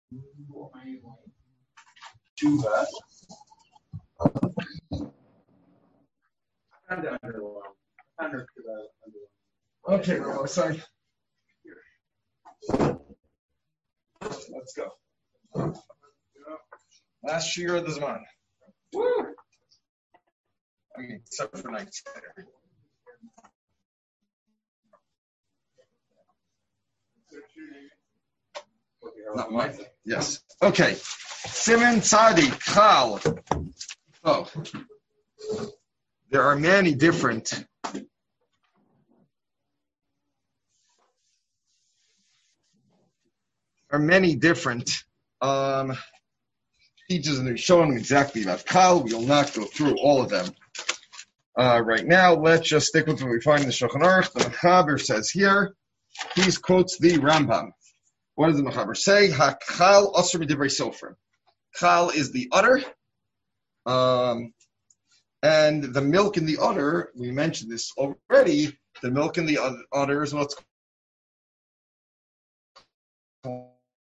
Do that. Okay, Robo, sorry. Let's go. Last year of the Zman. Woo! I mean, except for nights. Not mine. Yes. Okay. Siman Tzadi Chal. Oh, there are many different teachers, and they're showing exactly about Chal. We will not go through all of them right now. Let's just stick with what we find in the Shulchan Aruch. The Mechaber says here, he quotes the Rambam. What does the Mechaber say? Chal asur b'divrei sofer. Chal is the udder, and the milk in the udder, we mentioned this already, the milk in the udder is what's called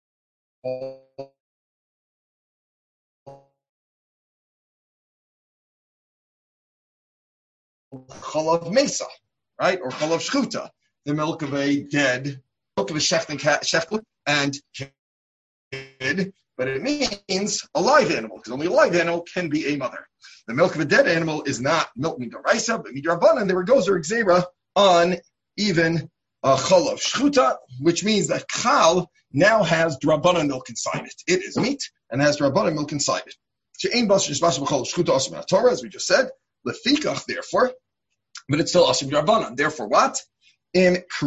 chalav mesa, right? Or chalav shchuta, the milk of a dead, milk of a shechting and kid, but it means a live animal, because only a live animal can be a mother. The milk of a dead animal is not milk midaraisa, but midrabanan. There goes our gzeira on even chalav shchuta, which means that chal now has drabanan milk inside it. It is meat and has drabanan milk inside it. Torah, as we just said, lefikach, therefore, but it's still asim drabanan. Therefore, what? If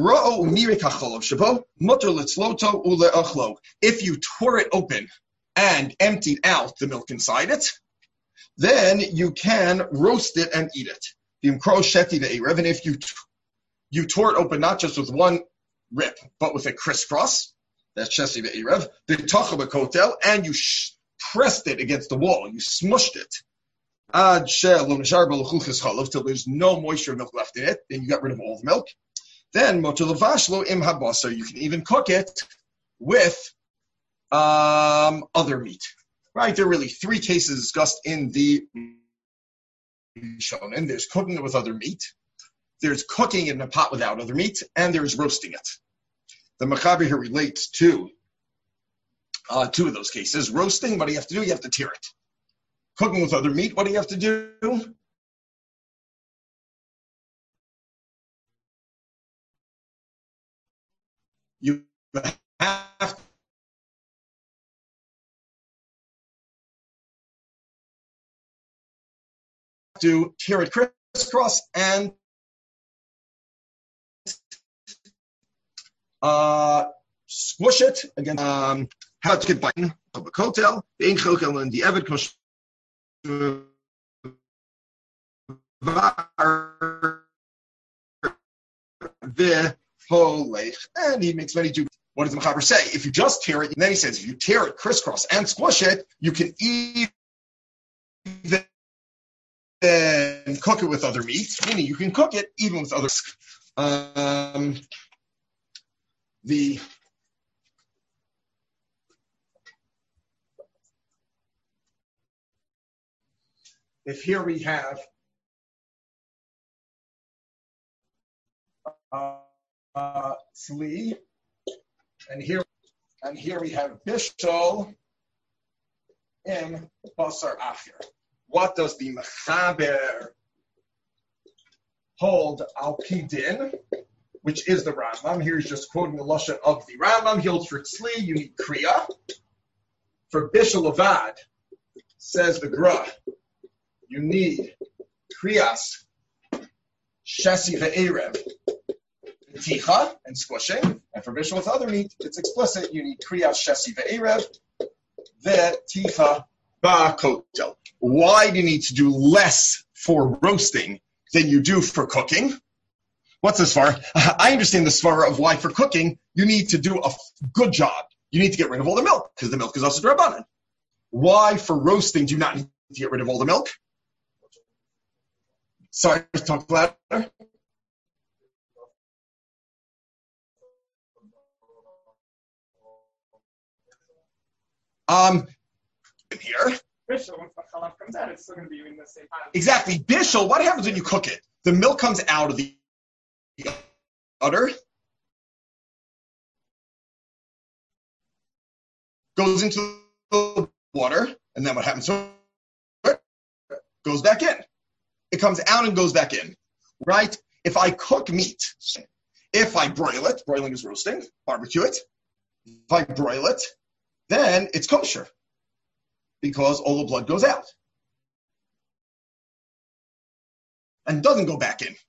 you tore it open and emptied out the milk inside it, then you can roast it and eat it. And if you tore it open not just with one rip, but with a crisscross, that's shesi ve'erev, and you pressed it against the wall, you smushed it, till there's no moisture milk left in it, then you got rid of all the milk. Then you can even cook it with other meat. Right? There are really three cases discussed in the Shonen. There's cooking it with other meat, there's cooking it in a pot without other meat, and there's roasting it. The Mechaber here relates to two of those cases. Roasting, what do you have to do? You have to tear it. Cooking with other meat, what do you have to do? You have to tear it crisscross and squish it against how to get biting of a kotel. The ain't chokel and the eved the holech, and he makes many Jews. What does the Mechaber say? If you just tear it, and then he says if you tear it crisscross and squish it, you can even cook it with other meat. Meaning you can cook it even with other. If here we have tzli, and here we have bishul in basar achir. What does the Mechaber hold al pidin, which is the Rambam? Here he's just quoting the lashon of the Rambam. He holds for tzli you need kriya. For bishul avad, says the Gra, you need kriyas shesi ve'erev ticha and squishing, and for bishul with other meat, it's explicit. You need kriyas shesi ve'erev ve'ticha ba'kotel. Why do you need to do less for roasting than you do for cooking? What's this for? I understand the svara of why for cooking you need to do a good job. You need to get rid of all the milk because the milk is also drabanan. Why for roasting do you not need to get rid of all the milk? Sorry, talk louder. Here. Bishul, once the chalaf comes out, it's still going to be in the same pot. Exactly. Bishul, what happens when you cook it? The milk comes out of the udder, goes into the water, and then what happens to it? Goes back in. It comes out and goes back in, right? If I cook meat, if I broil it, broiling is roasting, barbecue it. If I broil it, then it's kosher because all the blood goes out and doesn't go back in.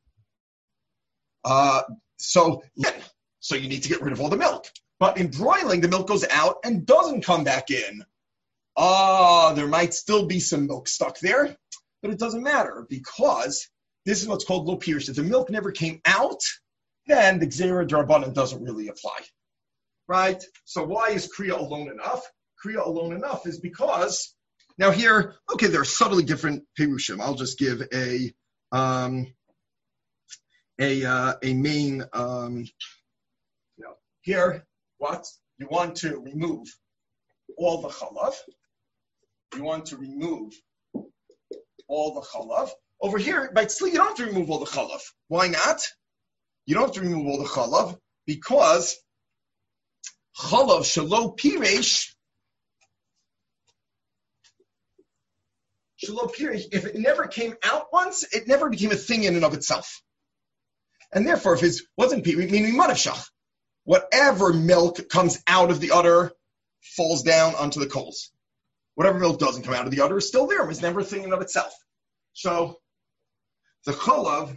So you need to get rid of all the milk. But in broiling, the milk goes out and doesn't come back in. There might still be some milk stuck there, but it doesn't matter because this is what's called lo pirish. If the milk never came out, then the Gzeira D'Rabbanan doesn't really apply. Right? So why is Kriya alone enough? Kriya alone enough is because, now here, okay, there are subtly different Perushim. I'll just give a main, here, what? You want to remove all the chalav. You want to remove all the chalav. Over here, by tzli, you don't have to remove all the chalav. Why not? You don't have to remove all the chalav because chalav shelo piresh, if it never came out once, it never became a thing in and of itself. And therefore, if it wasn't piresh, meaning manavshach, whatever milk comes out of the udder falls down onto the coals. Whatever milk doesn't come out of the udder is still there. It was never a thing in and of itself. So the chalav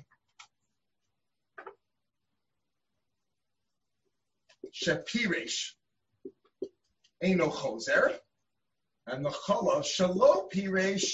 shepiresh eino chozer, and the chalav shelo piresh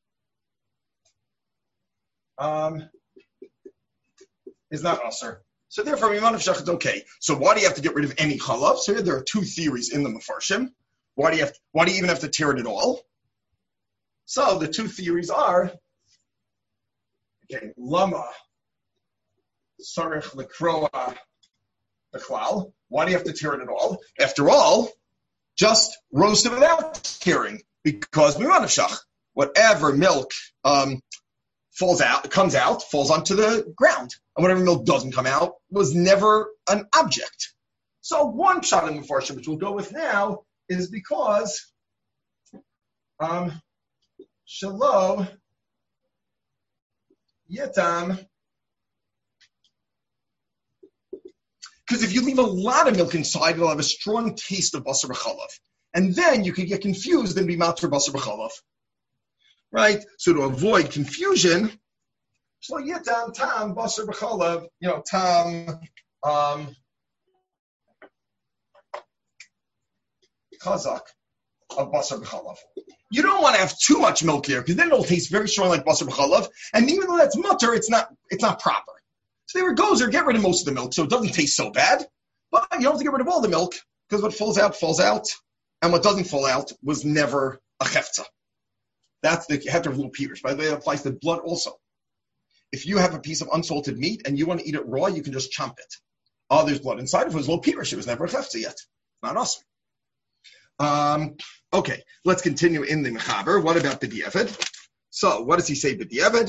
is not usher. So therefore, Miman of Shach is okay. So why do you have to get rid of any chalav? So here there are two theories in the Mefarshim. Why do you even have to tear it at all? So the two theories are, okay, lama sarich lekroa bechlal. Why do you have to tear it at all? After all, just roast it without tearing, because Miman of Shach, whatever milk falls onto the ground. And whatever milk doesn't come out was never an object. So one shot in the Mefarshim, which we'll go with now, is because Shelo Yitam. Because if you leave a lot of milk inside, it'll have a strong taste of basar b'chalav. And then you could get confused and be matzor basar b'chalav. Right? So to avoid confusion, Shelo Yitam tam basar b'chalav, tam chazak of basar b'chalav. You don't want to have too much milk here, because then it'll taste very strong like basar b'chalav, and even though that's mutter, it's not proper. So there it goes, or get rid of most of the milk, so it doesn't taste so bad, but you don't have to get rid of all the milk, because what falls out, and what doesn't fall out was never a chefza. That's the heter of little Peters. By the way, that applies to blood also. If you have a piece of unsalted meat, and you want to eat it raw, you can just chomp it. Oh, there's blood inside. If it was little Peters, it was never a chefza yet. Not awesome. Okay, let's continue in the Mechaber. What about the B'diavad? So, what does he say B'diavad?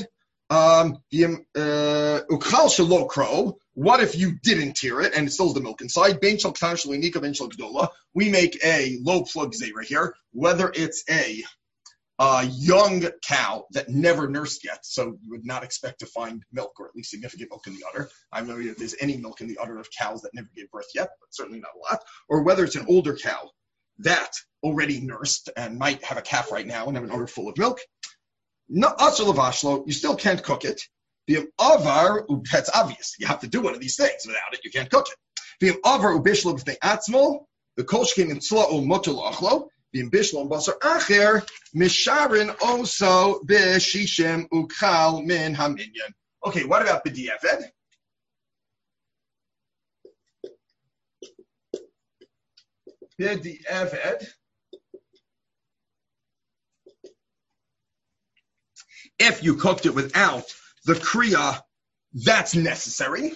Ukhal shelo kro. What if you didn't tear it and it still has the milk inside? Ben shel k'tan shel inika, ben shel gdola. We make a low plug zera here, whether it's a young cow that never nursed yet, so you would not expect to find milk, or at least significant milk in the udder. I don't know if there's any milk in the udder of cows that never gave birth yet, but certainly not a lot. Or whether it's an older cow that already nursed and might have a calf right now and have an udder full of milk. No, you still can't cook it. That's obvious. You have to do one of these things. Without it, you can't cook it. The kolshkin and tzla'u motul achlo. The bishlo basar acher misharin also b'shishim ukal min haminyan. Okay, what about b'diavad? B'diavad. If you cooked it without the kriya, that's necessary.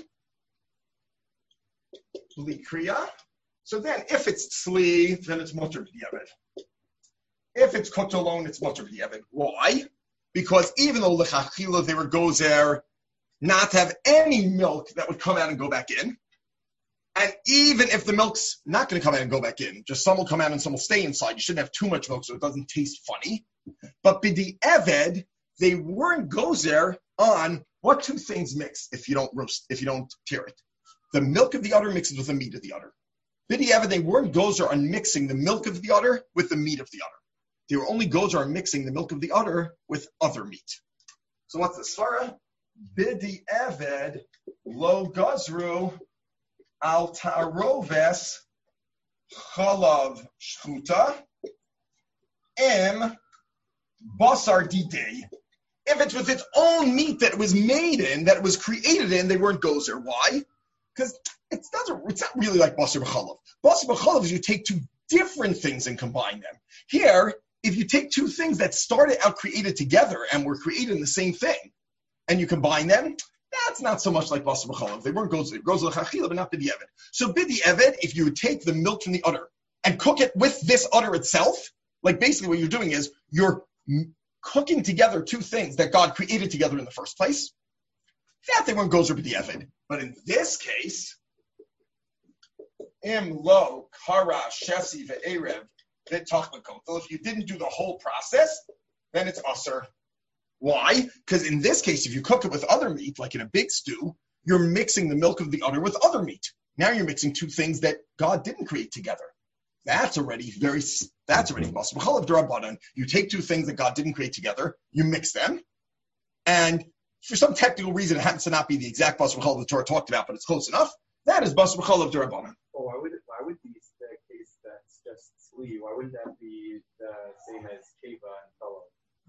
Li kriya. So then, if it's tzli, then it's mutter b'diavad. If it's cooked alone, it's mutter b'diavad. Why? Because even though l'chachila they were gozer not to have any milk that would come out and go back in, and even if the milk's not going to come out and go back in, just some will come out and some will stay inside. You shouldn't have too much milk so it doesn't taste funny. But b'diavad, they weren't gozer on what two things mix if you don't tear it. The milk of the udder mixes with the meat of the udder. B'diavad, they weren't gozer on mixing the milk of the udder with the meat of the udder. They were only gozer on mixing the milk of the udder with other meat. So what's the svara? B'diavad lo gazru al ta'aroves chalav shchuta im basar didei. If it's with its own meat that it was made in, that it was created in, they weren't gozer. Why? Because it's not really like basar b'chalav. Basar b'chalav is you take two different things and combine them. Here, if you take two things that started out created together and were created in the same thing, and you combine them, that's not so much like basar b'chalav. They weren't gozer l'chachila, but not b'diavad. So b'diavad, if you would take the milk from the udder and cook it with this udder itself, like basically what you're doing is you're cooking together two things that God created together in the first place, that they weren't gozer b'diavad. But in this case, im lo kara shesi ve'erev v'tachlakot. If you didn't do the whole process, then it's usher. Why? Because in this case, if you cook it with other meat, like in a big stew, you're mixing the milk of the udder with other meat. Now you're mixing two things that God didn't create together. That's already basar b'chalav d'Rabbanan. You take two things that God didn't create together, you mix them, and for some technical reason, it happens to not be the exact basar b'chalav the Torah talked about, but it's close enough. That is basar b'chalav d'Rabbanan. Well, why would the case that's just tzli, why wouldn't that be the same as keva and challah?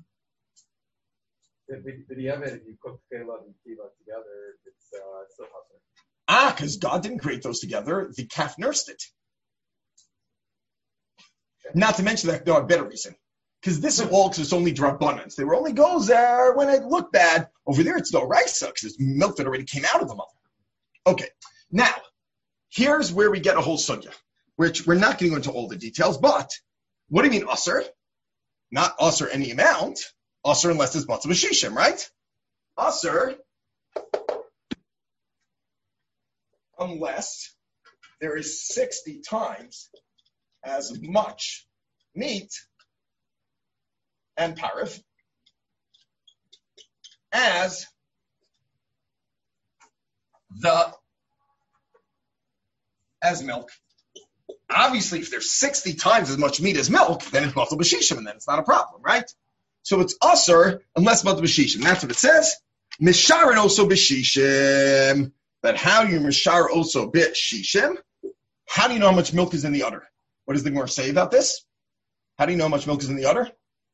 If you cook keva and keva together, it's still husser. Because God didn't create those together. The calf nursed it. Okay. Not to mention that there are a better reason. Because this is all because it's only drabbanans. They were only gozer when it looked bad. Over there, it's no raisa because it's milk that already came out of the mother. Okay, now, here's where we get a whole sugya, which we're not going to go into all the details, but what do you mean usher? Not usher any amount. Usher unless it's matzah b'shishim, right? Usher unless there is 60 times as much meat and parif as milk. Obviously, if there's 60 times as much meat as milk, then it's matzah b'shishim, and then it's not a problem, right? So it's usher unless matzah b'shishim. That's what it says. Misharin also b'shishim. But how do you mishar also b'shishim? How do you know how much milk is in the udder? What does the Gemara say about this? How do you know how much milk is in the udder?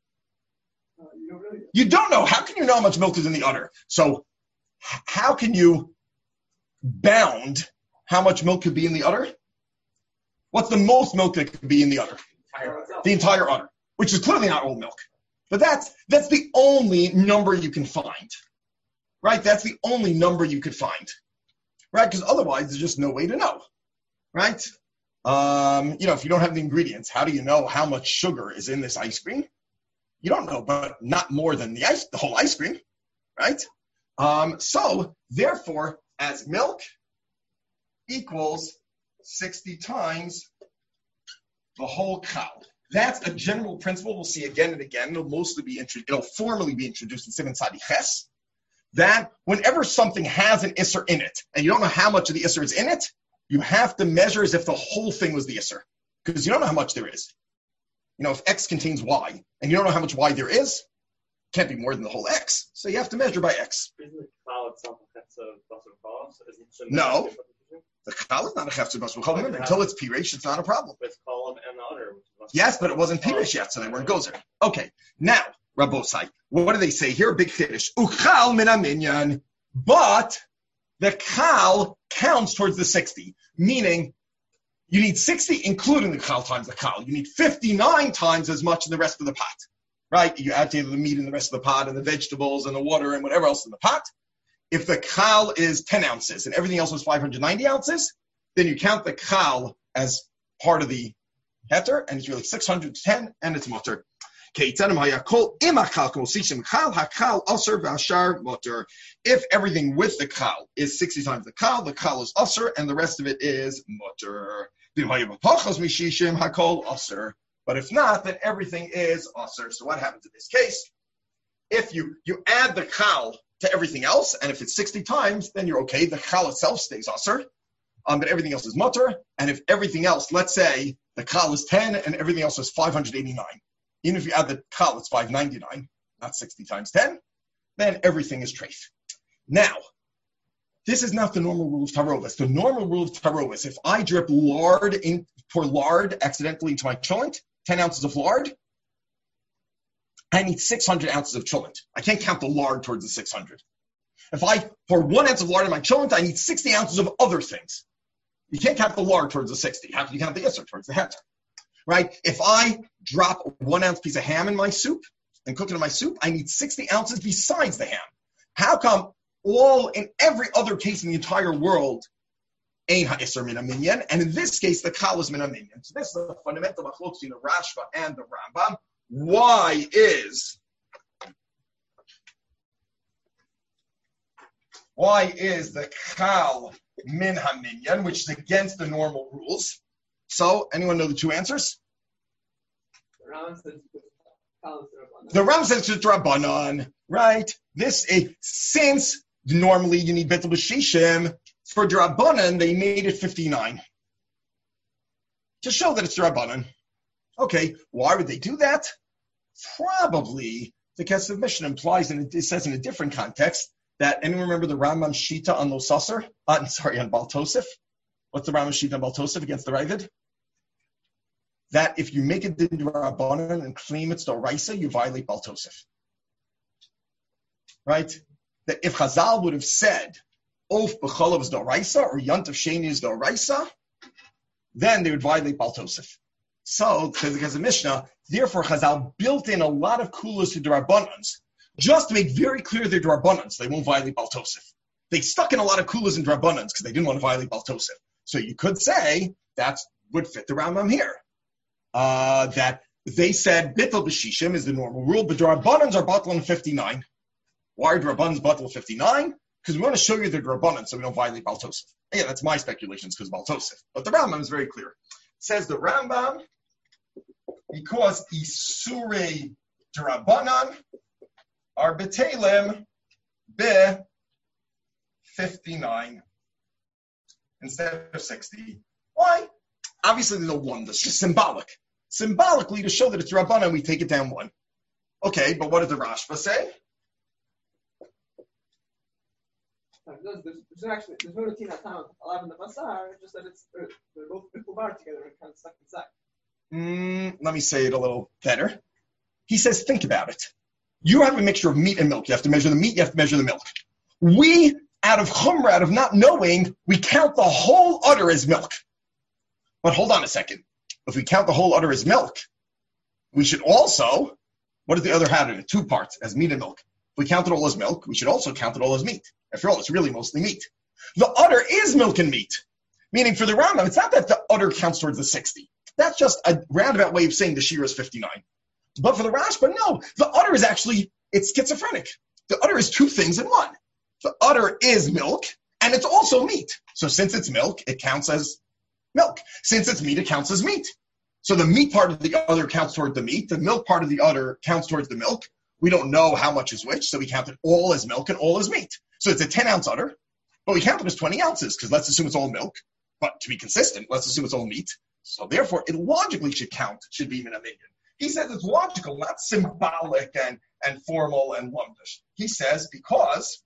You don't know. How can you know how much milk is in the udder? So how can you bound how much milk could be in the udder? What's the most milk that could be in the udder? The entire udder, which is clearly not old milk. But that's the only number you can find, right? That's the only number you could find, right? Because otherwise, there's just no way to know, right? If you don't have the ingredients, how do you know how much sugar is in this ice cream? You don't know, but not more than the whole ice cream, right? So therefore, as milk equals 60 times the whole cow. That's a general principle we'll see again and again. It'll formally be introduced in Sivan Tzadi Ches, that whenever something has an isser in it, and you don't know how much of the isser is in it, you have to measure as if the whole thing was the isser, because you don't know how much there is. If X contains Y, and you don't know how much Y there is, it can't be more than the whole X. So you have to measure by X. Isn't the cloud itself a chetz of No. The chal is not a chefzer basar b'chalav. Remember, until it's piresh, it's not a problem. With chalav and the udder. Yes, but it wasn't piresh yet, so they weren't gozer. Okay, now, Rabbosai, what do they say here? Big finish. Uchal min aminyan. But the chal counts towards the 60, meaning you need 60, including the chal times the chal. You need 59 times as much in the rest of the pot, right? You add together the meat in the rest of the pot and the vegetables and the water and whatever else in the pot. If the chal is 10 ounces and everything else was 590 ounces, then you count the chal as part of the heter, and it's really 610, and it's mutter. If everything with the kal is 60 times the kal is usher, and the rest of it is mutter. But if not, then everything is usher. So what happens in this case? If you add the kal to everything else, and if it's 60 times, then you're okay. The kal itself stays usher, but everything else is mutter. And if everything else, let's say the kal is 10 and everything else is 589, even if you add the kal, it's 599, not 60 times 10, then everything is treif. Now, this is not the normal rule of tarovis. The normal rule of tarovis, if I pour lard accidentally into my cholent, 10 ounces of lard, I need 600 ounces of cholent. I can't count the lard towards the 600. If I pour 1 ounce of lard in my cholent, I need 60 ounces of other things. You can't count the lard towards the 60. How can you count the isser towards the heter? Right? If I drop a 1 ounce piece of ham in my soup and cook it in my soup, I need 60 ounces besides the ham. How come in every other case in the entire world, ein ha'isser min minyan, and in this case, the kal is min minyan. So this is the fundamental machlokes between the Rashba and the Rambam. Why is the kal min haminyan, which is against the normal rules? So, anyone know the two answers? The Ram says it's Rabbanan, right? Since normally you need Betel B'Shishim, for Rabbanan, they made it 59. To show that it's Rabbanan. Okay, why would they do that? Probably the Kesef Mishnah implies, and it says in a different context, that, anyone remember the Rambam Shita on Losasser? On Baal Tosef? What's the Rambam Shita on Baal Tosef against the Ravid? That if you make it din Rabbanan and claim it's Doraisa, you violate Baal Tosef. Right? That if Chazal would have said, Of B'cholav is Doraisa, or Yant of Sheni is Doraisa, then they would violate Baal Tosef. So, because the Mishnah, therefore Chazal built in a lot of kulas to Drabbanans, just to make very clear they're Drabbanans, they won't violate Baal Tosef. They stuck in a lot of kulas and Drabbanans because they didn't want to violate Baal Tosef. So you could say that would fit the Rambam here. That they said Bittul B'Shishim is the normal rule, but Drabbanans are Batal 59. Why are Drabbanans Batal 59? Because we want to show you the Drabbanan so we don't violate Baal Tosef. Yeah, that's my speculations because of Baal Tosef. But the Rambam is very clear. It says the Rambam, because Isurei Drabbanan are B'Telem Be 59 instead of 60. Why? Obviously, there's no one. That's just symbolic. Symbolically, to show that it's Rabbanan, we take it down one. Okay, but what did the Rashba say? There's no routine at time alive in the Basar, just that they're both people bar together and kind of stuck inside. Let me say it a little better. He says, think about it. You have a mixture of meat and milk. You have to measure the meat, you have to measure the milk. We, out of chumrah, out of not knowing, we count the whole udder as milk. But hold on a second. If we count the whole udder as milk, we should also, what does the other have in it? 2 parts, as meat and milk. If we count it all as milk, we should also count it all as meat. After all, it's really mostly meat. The udder is milk and meat. Meaning for the Rambam, it's not that the udder counts towards the 60. That's just a roundabout way of saying the shira is 59. But for the Rashba, no. The udder is actually, it's schizophrenic. The udder is 2 things in one. The udder is milk, and it's also meat. So since it's milk, it counts as milk. Since it's meat, it counts as meat. So the meat part of the udder counts toward the meat. The milk part of the udder counts towards the milk. We don't know how much is which, so we count it all as milk and all as meat. So it's a 10-ounce udder, but we count it as 20 ounces, because let's assume it's all milk. But to be consistent, let's assume it's all meat. So therefore, it logically should be min minyan. He says it's logical, not symbolic and formal and lumdish. He says because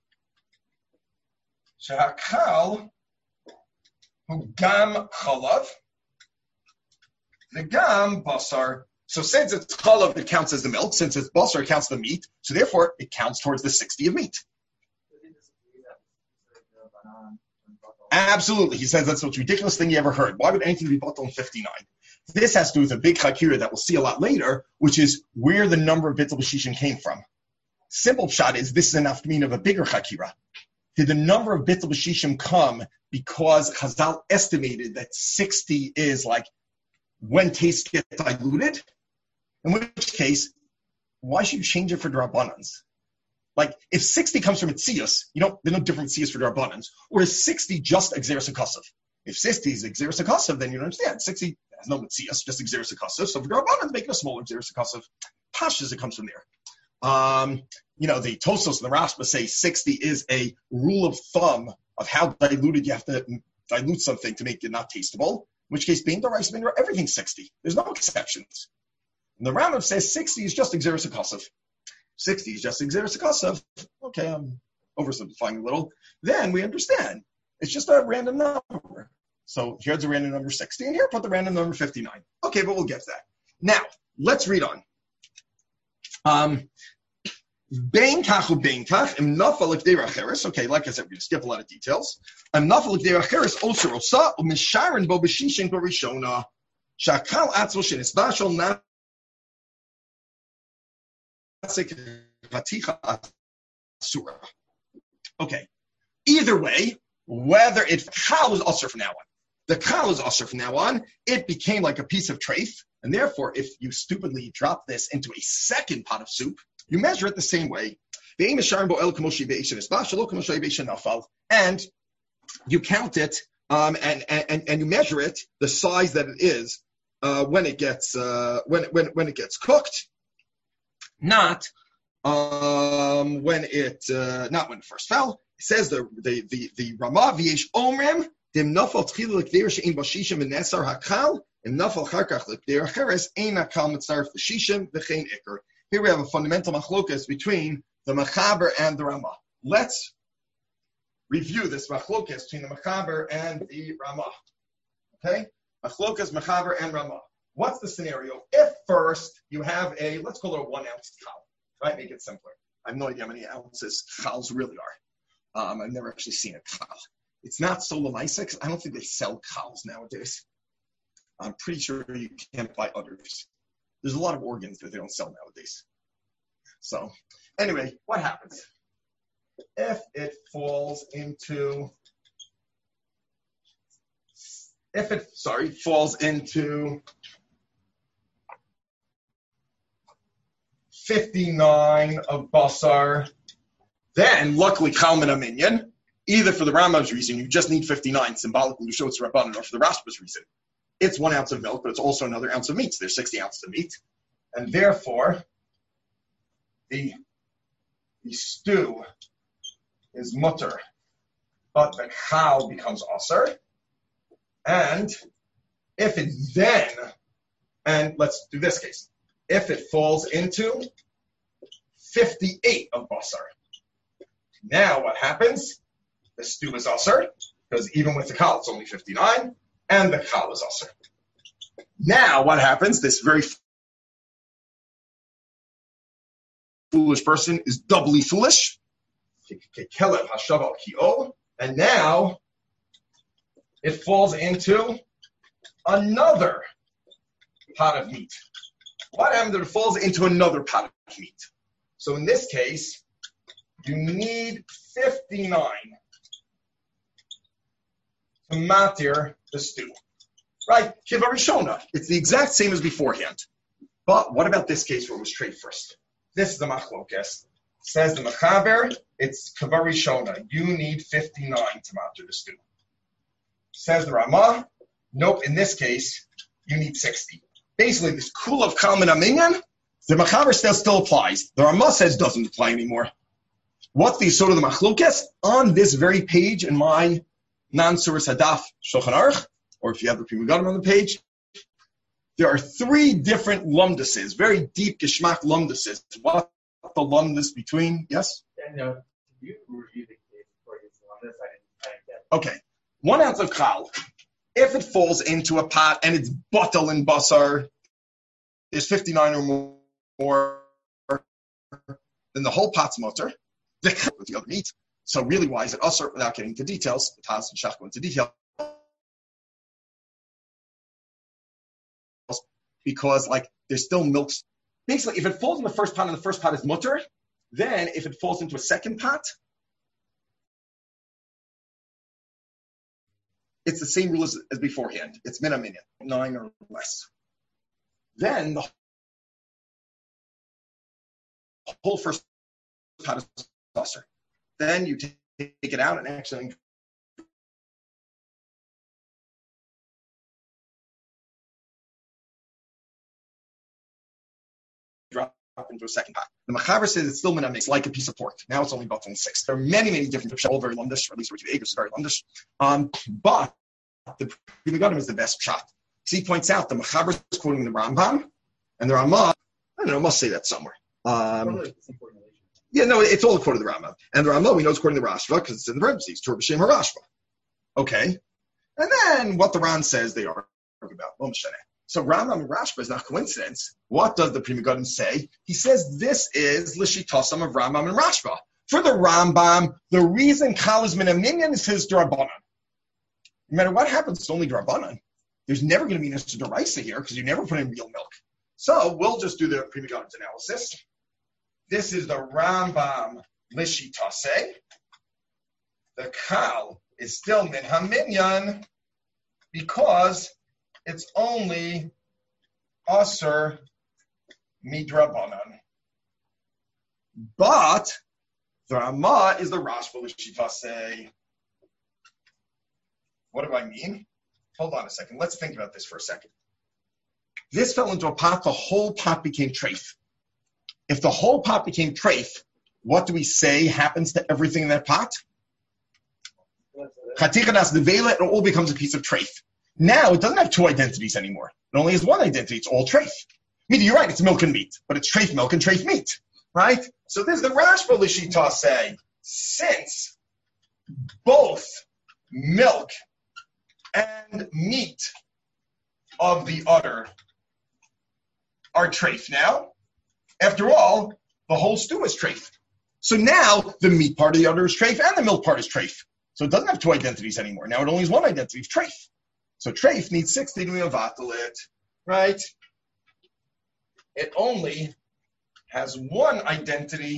shehakal hu gam chalav, the gam basar. So since it's chalav, it counts as the milk. Since it's basar, it counts the meat. So therefore, it counts towards the 60 of meat. Absolutely. He says that's the most ridiculous thing you ever heard. Why would anything be batal in 59? This has to do with a big chakira that we'll see a lot later, which is where the number of Bittul B'Shishim came from. Simple shot is this is an aftermean of a bigger chakira. Did the number of Bittul B'Shishim come because Chazal estimated that 60 is like when taste gets diluted? In which case, why should you change it for Drabanans? Like, if 60 comes from Mitzias, there's no different Mitzias for Drabanans. Or is 60 just Exeris Akasav? If 60 is Exeris Akasav, then you don't understand. 60 has no Mitzias, just Exeris Akasav. So for Drabanans, make it a smaller Exeris Akasav. Pashas, it comes from there. The Tosos and the Rashba say 60 is a rule of thumb of how diluted you have to dilute something to make it not tasteable. In which case, being the rice, everything's 60. There's no exceptions. And the Rambam says 60 is just Exeris Akasav. 60 is just Exeris Akasav. Okay, I'm oversimplifying a little. Then we understand. It's just a random number. So here's the random number 60, and here put the random number 59. Okay, but we'll get to that. Now, let's read on. Bein kach ubein kach, im nafal l'kdei racheres. Okay, like I said, we're going to skip a lot of details. Im nafal l'kdei racheres oser osa, u'misharon bo b'shishin b'rishona. Shakal atzvo shenisbashol nasik vaticha asura. Okay, either way, whether it kal is oser from now on. The kal is oser from now on. It became like a piece of treif, and therefore, if you stupidly drop this into a second pot of soup, you measure it the same way. And you count it and you measure it the size that it is when it gets when it gets cooked, not when it first fell. It says the Ramah v'yesh omrim dim nafal tchila l'kdeir she'in b'shishim v'nesar hakal im nafal charkach l'kdeir acheres ein hakal mitzaref l'shishim v'chein ikar. Here we have a fundamental machlokas between the Machaber and the Ramah. Let's review this machlokas between the Machaber and the Ramah. Okay? Machlokas, Machaber, and Ramah. What's the scenario? If first you have let's call it a 1 ounce chal, right? Make it simpler. I have no idea how many ounces chals really are. I've never actually seen a chal. It's not so lamaisa because I don't think they sell chals nowadays. I'm pretty sure you can't buy others. There's a lot of organs that they don't sell nowadays. So, anyway, what happens? If it falls into 59 of basar, then luckily kalman aminyan, either for the Rambam's reason, you just need 59 symbolically to show it's Rabbanan, or for the Rashba's reason, it's 1 ounce of milk, but it's also another ounce of meat. So there's 60 ounces of meat. And therefore, the stew is mutter, but the chal becomes aser. And if it then, and let's do this case, if it falls into 58 of basar, now what happens? The stew is aser, because even with the chal, it's only 59. And the chal is aser. Now, what happens? This very foolish person is doubly foolish. And now, it falls into another pot of meat. What happens if it falls into another pot of meat? So in this case, you need 59 to matir the stew. Right? Kiva Rishona. It's the exact same as beforehand. But what about this case where it was trade first? This is the machlokas. Says the Machaber, it's Kiva Rishona. You need 59 to matir the stew. Says the Ramah, nope, in this case, you need 60. Basically, this kul of kalman aminyan, the Machaber still applies. The Ramah says doesn't apply anymore. What's the sort of the machlokas? On this very page in my non-suras hadaf Shulchan Aruch, or if you have the Pri Megadim on the page, there are 3 different lumduses, very deep geschmack lumduses. What the lumdus between? Yes? No, you review the case before you lumdus. I didn't get it. Okay. 1 ounce of chal. If it falls into a pot and it's batal in basar, is 59 or more, then the whole pot's mutter with the other meat. So really, why is it usher? Without getting into details, the Taz and Shach go into detail. Because, there's still milk. Basically, if it falls in the first pot and the first pot is mutter, then if it falls into a second pot, it's the same rule as beforehand. It's min aminyan, 9 or less. Then the whole first pot is usher. Then you take it out and actually drop into a second pot. The Machaber says it's still mix like a piece of pork. Now it's only bottle in 6. There are many, many different, all very lundish, or at least Ricky Vegas is very lundish. But the Pri Megadim is the best shot. So he points out the Machaber is quoting the Rambam, and the Ramah, I don't know, I must say that somewhere. Yeah, no, it's all according to the Rambam. And the Ramah, we know it's according to the Rashba, because it's in the parentheses, Tur B'Shem HaRashba. Okay. And then what the Ran says they argue about. So Rambam and Rashba is not coincidence. What does the Pri Megadim say? He says this is L'Shitosam of Rambam and Rashba. For the Rambam, the reason Kal is min minyan is his D'Rabbanan. No matter what happens, it's only D'Rabbanan. There's never going to be an D'Oraisa here because you never put in real milk. So we'll just do the Pri Megadim's analysis. This is the Rambam L'Shitase. The Kal is still min haminyan because it's only Aser Midrabanan. But the Ramah is the Rashba L'Shitase. What do I mean? Hold on a second. Let's think about this for a second. This fell into a pot. The whole pot became treif. If the whole pot became treif, what do we say happens to everything in that pot? Chatichanas nevela, it all becomes a piece of treif. Now it doesn't have two identities anymore. It only has one identity. It's all treif. Meaning, you're right, it's milk and meat, but it's treif milk and treif meat, right? So there's the Rashba L'Shita say, since both milk and meat of the udder are treif now. After all, the whole stew is treif. So now the meat part of the udder is treif and the milk part is treif. So it doesn't have two identities anymore. Now it only has one identity, it's treif. So treif needs 60 to mevatel it, right? It only has one identity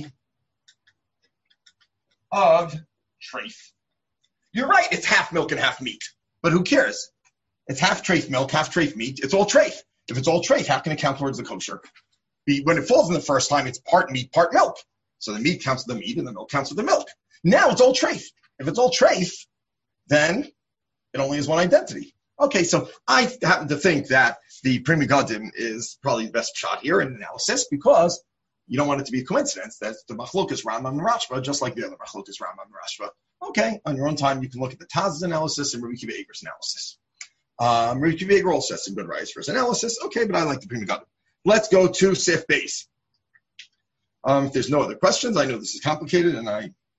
of treif. You're right, it's half milk and half meat. But who cares? It's half treif milk, half treif meat. It's all treif. If it's all treif, how can it count towards the kosher? When it falls in the first time, it's part meat, part milk. So the meat counts with the meat and the milk counts with the milk. Now it's all treif. If it's all treif, then it only has one identity. Okay, so I happen to think that the Pri Megadim is probably the best shot here in analysis because you don't want it to be a coincidence that the Machlokas Rambam and Rashba, just like the other Machlokas Rambam and Rashba. Okay, on your own time, you can look at the Taz's analysis and Rabbi Akiva Eiger's analysis. Rabbi Akiva Eiger also has some good rights for his analysis. Okay, but I like the Pri Megadim. Let's go to Sif Beis. If there's no other questions, I know this is complicated, and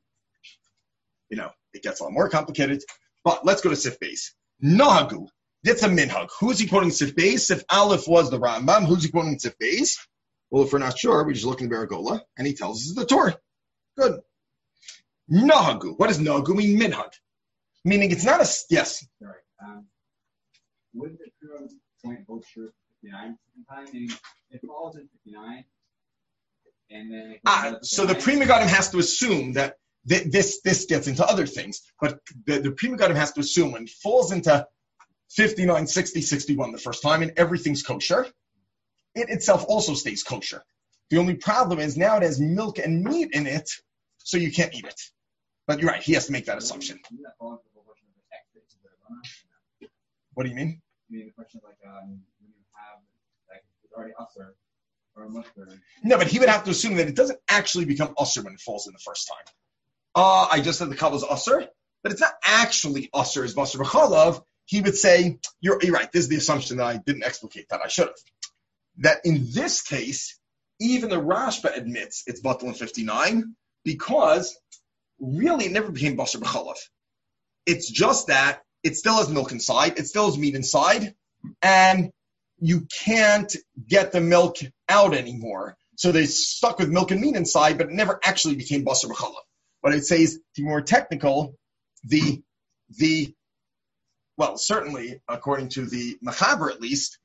it gets a lot more complicated. But let's go to Sif Beis. Nahagu. That's a minhag. Who's he quoting Sif Beis? Sif Aleph was the Rambam. Who's he quoting Sif Beis? Well, if we're not sure, we just look in Baragola, and he tells us the Torah. Good. Nahagu. What does nahagu mean? Minhag. Meaning it's not a... Yes. Sorry. Would the Kura point hold true 59 meaning it falls in 59, and then... so the Pri Megadim has to assume that this gets into other things, but the Pri Megadim has to assume when it falls into 59, 60, 61 the first time, and everything's kosher, it itself also stays kosher. The only problem is now it has milk and meat in it, so you can't eat it. But you're right, he has to make that assumption. What do you mean? The question of when you have it's already usher or a mushroom. No, but he would have to assume that it doesn't actually become usher when it falls in the first time. I just said the kal is usher, but it's not actually usher as basar b'chalav. He would say, you're right, this is the assumption that I didn't explicate that, I should have. That in this case, even the Rashba admits it's batal in 59 because really it never became basar b'chalav. It's just that it still has milk inside, it still has meat inside, and you can't get the milk out anymore. So they stuck with milk and meat inside, but it never actually became basar b'chalav. What I'd say is, to be more technical, certainly, according to the Machaber at least,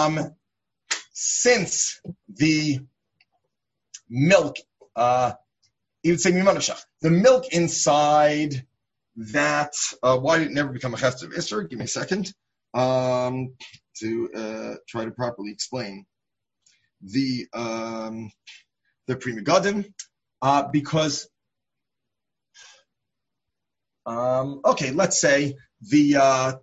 since the milk, he would say mimanashach, the milk inside that, why did it never become a chefetz of Isser? Give me a second to try to properly explain. The the Pri Megadim, because let's say the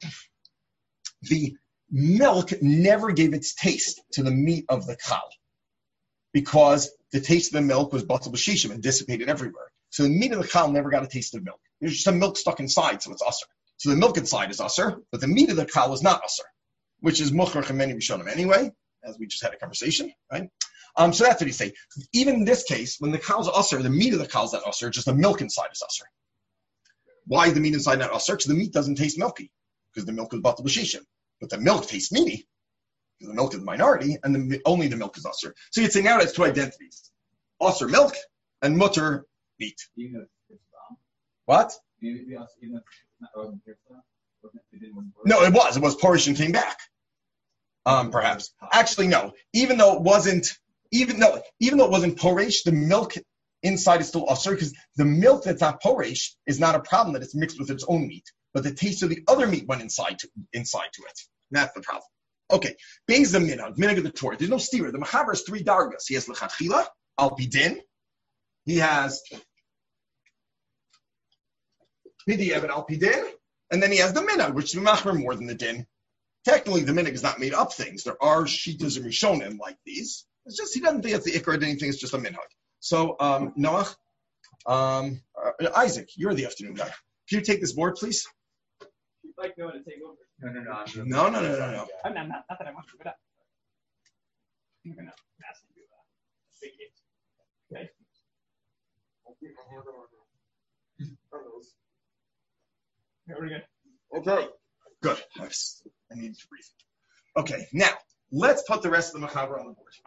milk never gave its taste to the meat of the cow, because the taste of the milk was batal b'shishim and dissipated everywhere. So the meat of the cow never got a taste of milk. There's just some milk stuck inside, so it's usher. So the milk inside is usher, but the meat of the cow is not usher, which is muchrach and many rishonim anyway, as we just had a conversation, right? So that's what he's saying. Even in this case, when the cow's usher, the meat of the cow's not usher, just the milk inside is usher. Why is the meat inside not usher? Because the meat doesn't taste milky, because the milk is batal b'shishim. But the milk tastes meaty, because the milk is the minority, and only the milk is usher. So you'd say now that's two identities. Usher milk and mutter meat. What? No, it was Porish and came back. Perhaps. Actually, no. Even though it wasn't Porish, the milk inside is still usher, because the milk that's not Porish is not a problem that it's mixed with its own meat. But the taste of the other meat went inside to it. That's the problem. Okay. Beis the minhag of the Torah. There's no steer. The Mechaber has three dargas. He has lechatchila, al pidin. He has pidiyah and al pidin. And then he has the minhag, which is machmer more than the din. Technically, the minhag is not made up things. There are shitas and rishonim like these. It's just he doesn't think it's the ikra or anything. It's just a minhag. So, Noach, Isaac, you're the afternoon guy. Can you take this board, please? You'd like Noah to take over. No. I'm not that I want to give it up. I'm going to ask you to take it. Okay. I'll keep my hand on those. Very good. Okay. Good. I need to breathe. Okay, now, let's put the rest of the Mechaber on the board.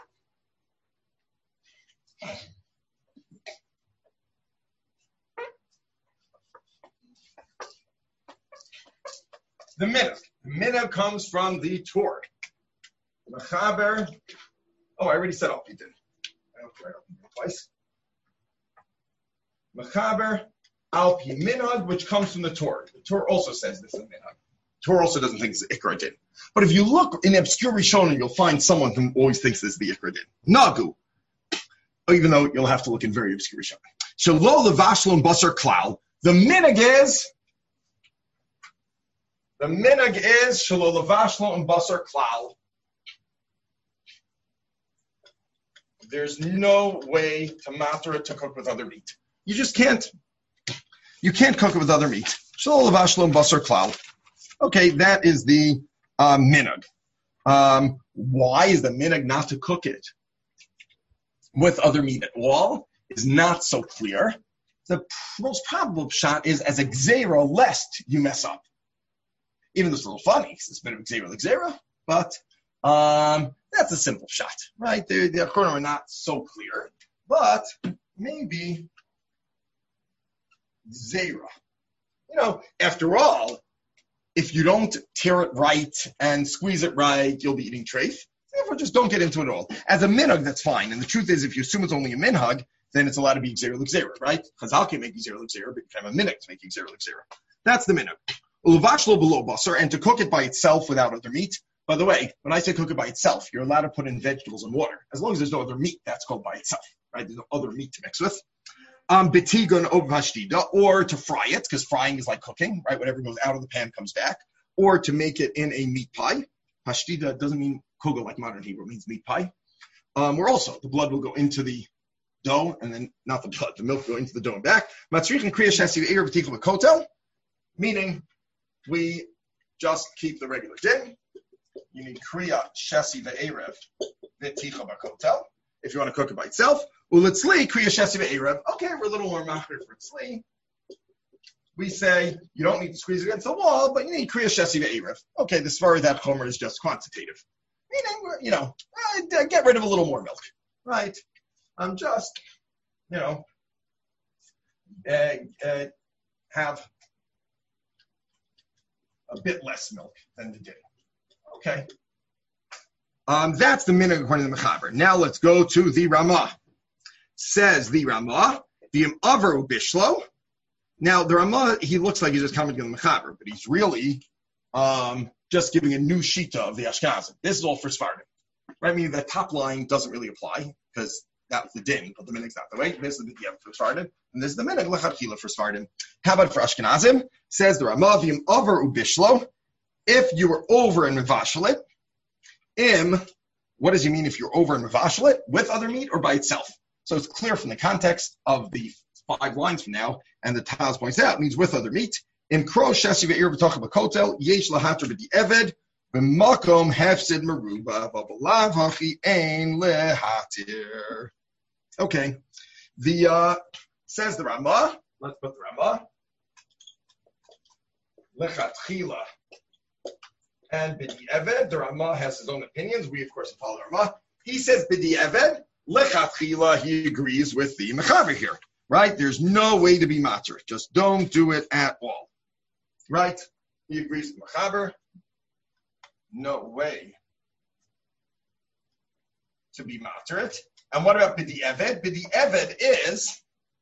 The minhag comes from the Torah. Mechaber. Oh, I already said Al Pidin. I don't try Al Pidin twice. Mechaber Al Pi minhag, which comes from the Torah. The Torah also says this in minhag. Torah also doesn't think it's the ikra din. But if you look in obscure Rishonim, you'll find someone who always thinks this is the ikra din. Nagu. Even though you'll have to look in very obscure Rishonim. Shelo levashlo basar klal. The minhag is shelo levashlo and basar klal. There's no way to matter it to cook with other meat. You just can't. You can't cook it with other meat. Shelo levashlo and basar klal. Okay, that is the minhag. Why is the minhag not to cook it with other meat at all? Is not so clear. The most probable shot is as a gzera, lest you mess up. Even though it's a little funny, because it's a bit of gzera, but that's a simple shot, right? The Acharonim are not so clear, but maybe gzera. After all, if you don't tear it right and squeeze it right, you'll be eating treif. Therefore, just don't get into it at all. As a minhag, that's fine. And the truth is, if you assume it's only a minhag, then it's allowed to be gzera l'gzera, right? Chazal can make gzera l'gzera, but you can have a minhag to make gzera l'gzera. That's the minhag. Uluvashlo below basar, and to cook it by itself without other meat. By the way, when I say cook it by itself, you're allowed to put in vegetables and water. As long as there's no other meat, that's called by itself, right? There's no other meat to mix with. Betigun over hashtida, or to fry it, because frying is like cooking, right? Whatever goes out of the pan comes back. Or to make it in a meat pie. Hashtida doesn't mean koga like modern Hebrew, it means meat pie. Where also the blood will go into the dough, and then not the blood, the milk will go into the dough and back. Matzrich and kriya shesi ve'erev v'tichel v'kotel, meaning we just keep the regular din. You need kriya shesi ve'erev v'tichel v'kotel. If you want to cook it by itself, uletzli kriya shesi ve'erev. Okay, we're a little more machir for tzli. We say you don't need to squeeze against the wall, but you need kriya shesi ve'erev. Okay, the svara that chomer is just quantitative. Meaning, get rid of a little more milk, right? I'm just, have a bit less milk than the day. Okay. That's the minhag according to the Mechaber. Now let's go to the Ramah. Says the Ramah, the Avar Bishlo. Now the Ramah, he looks like he's just commenting on the Mechaber, but he's really just giving a new shita of the Ashkenazim. This is all for Sfardim, right? Meaning that top line doesn't really apply because That was the din, but the minhag's not the way. This is the B'diavad for Sfardim, and this is the minhag l'chadchila for Sfardim. How about for Ashkenazim? Says the Ramah, v'im over ubishlo, if you were over and mevashlet, what does he mean if you're over and mevashlet? With other meat or by itself? So it's clear from the context of the 5 lines from now, and the Taz points out, it means with other meat. In Kro Shesi Ve'ir B'tocha B'kotel, Yesh Lahater B'di'eved, B'makom Hefsid Meruba, V'balav Hachi Ein Lehatir. Okay. Says the Ramah, let's put the Ramah. Lechatchila and B'di'eved, the Ramah has his own opinions. We, of course, follow the Ramah. He says B'di'eved, Lechatchila, he agrees with the Mechaber here. Right? There's no way to be matter. Just don't do it at all. Right? He agrees with Mechaber. No way to be matter it. And what about B'di'eved? B'di'eved is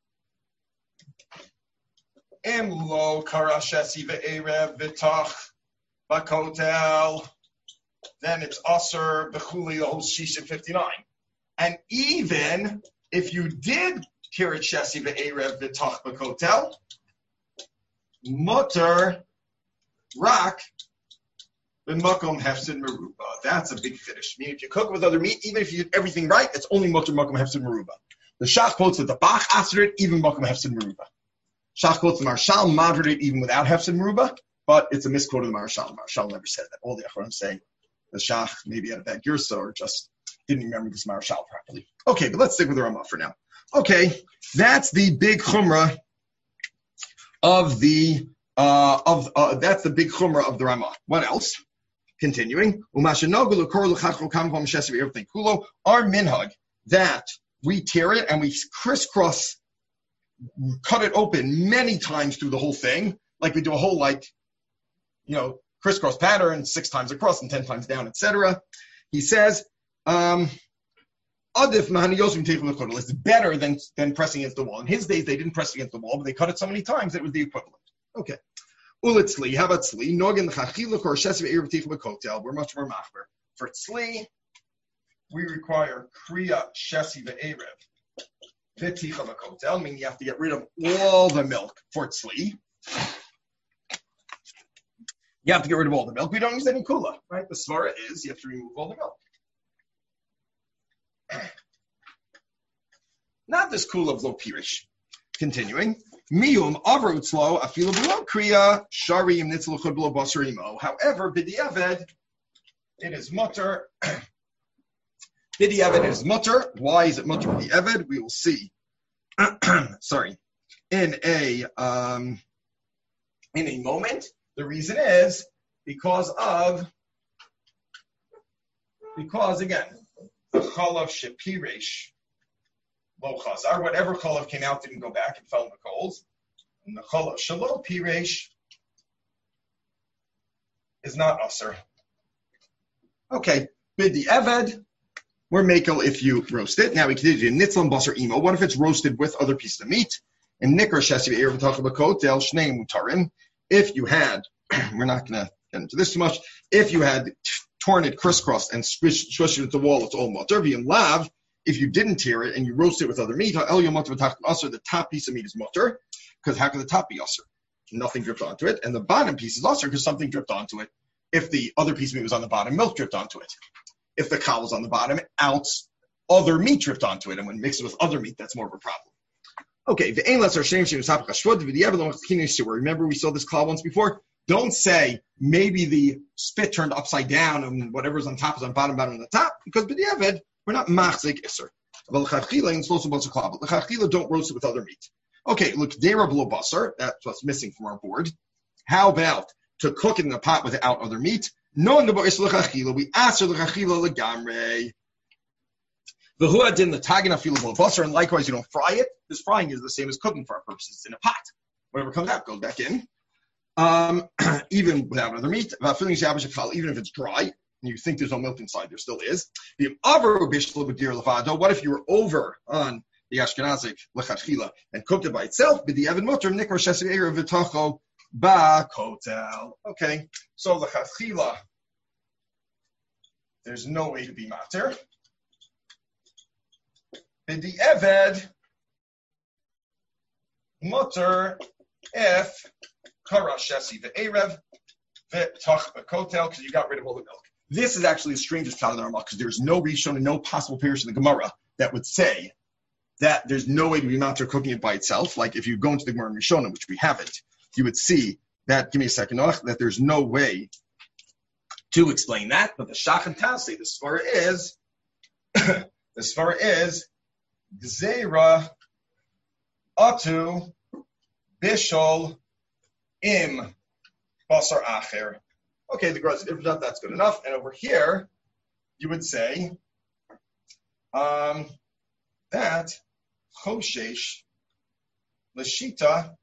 Imlo Karashesi Ve'erev V'tach Bakotel. Then it's Aser B'chuli, the whole Shisha 59. And even if you did Kirat Shesi Ve'erev V'tach Bakotel, Mutter Rak B'makom Hefsid Meruba. That's a big finish. Meaning if you cook with other meat, even if you did everything right, it's only Mutter Makom Hefsid Meruba. The Shach quotes that the Bach asked it, even Makom Hefsid Meruba. Shach quotes the Marshal moderate it even without Hefsid Meruba, but it's a misquote of the Marshal. Marshal never said that. All the Achronim say the Shach maybe had a bad girsa or just didn't remember this Marshal properly. Okay, but let's stick with the Ramah for now. Okay, that's the big chumrah of the that's the big chumrah of the Ramah. What else? Continuing, our minhag that we tear it and we crisscross, cut it open many times through the whole thing, like we do a whole crisscross pattern 6 times across and 10 times down, etc. He says, it's better than pressing against the wall. In his days, they didn't press against the wall, but they cut it so many times it was the equivalent. Okay. Ulitzli, how about tzli? Nogin l'chachiluk or shesiv eir v'ticha b'kotel. We're much more machmer. For tzli, we require kriya shesi ve'erev v'ticha b'kotel, meaning you have to get rid of all the milk for tzli. You have to get rid of all the milk. We don't use any kula, right? The svara is you have to remove all the milk. Not this kula of lo pirish. Continuing. Miyum avrutzlo afilu below kriya sharim nitzlo chud below basarimo. However, b'di'eved it is mutter. B'di'eved is mutter. Why is it mutter b'di'eved? We will see. Sorry, in a moment. The reason is because again the chalav shepirish. Lo chazar, whatever chalav came out didn't go back and fell in the coals. And the chalav shelo piresh is not usher. Okay, bidi eved, we're makel if you roast it. Now we continue to nitzlan basar imo. What if it's roasted with other pieces of meat? And nikar shesi ve'er v'tach b'kotel shnei mutarim. If you had, we're not going to get into this too much. If you had torn it crisscross and squished it at the wall, it's all mutar. V'im lav. If you didn't tear it and you roast it with other meat, the top piece of meat is mutter, because how can the top be usher? Nothing dripped onto it. And the bottom piece is usher because something dripped onto it. If the other piece of meat was on the bottom, milk dripped onto it. If the cow was on the bottom, other meat dripped onto it. And when mixed with other meat, that's more of a problem. Okay, remember we saw this klal once before? Don't say maybe the spit turned upside down and whatever's on top is on bottom on the top, because b'diavad, we're not machzik iser. But l'chachila don't roast it with other meat. Okay, look, dera b'lo basar, that's what's missing from our board. How about to cook it in a pot without other meat? No, we ask l'chachila legamre. V'huadin the tagin afilu b'lo basar, and likewise you don't fry it. This frying is the same as cooking for our purposes. It's in a pot. Whatever comes out goes back in. Even without other meat, even if it's dry. And you think there's no milk inside, there still is. What if you were over on the Ashkenazic lechatchila and cooked it by itself? Okay, so lechatchila, there's no way to be mater. B'di'eved mutter if kara shesi ve'erev ve'tach b'kotel, because you got rid of all the milk. This is actually the strangest part of the Ramah, because there's no Rishon and no possible Pirish in the Gemara that would say that there's no way to be matter cooking it by itself. Like if you go into the Gemara in Rishonim, which we haven't, you would see that, give me a second, that there's no way to explain that. But the Shach and Tasi, the Svara is, Gzeira Atu Bishol Im Basar Acher. Okay, the Gemara is that's good enough. And over here, you would say that Choshesh Lashita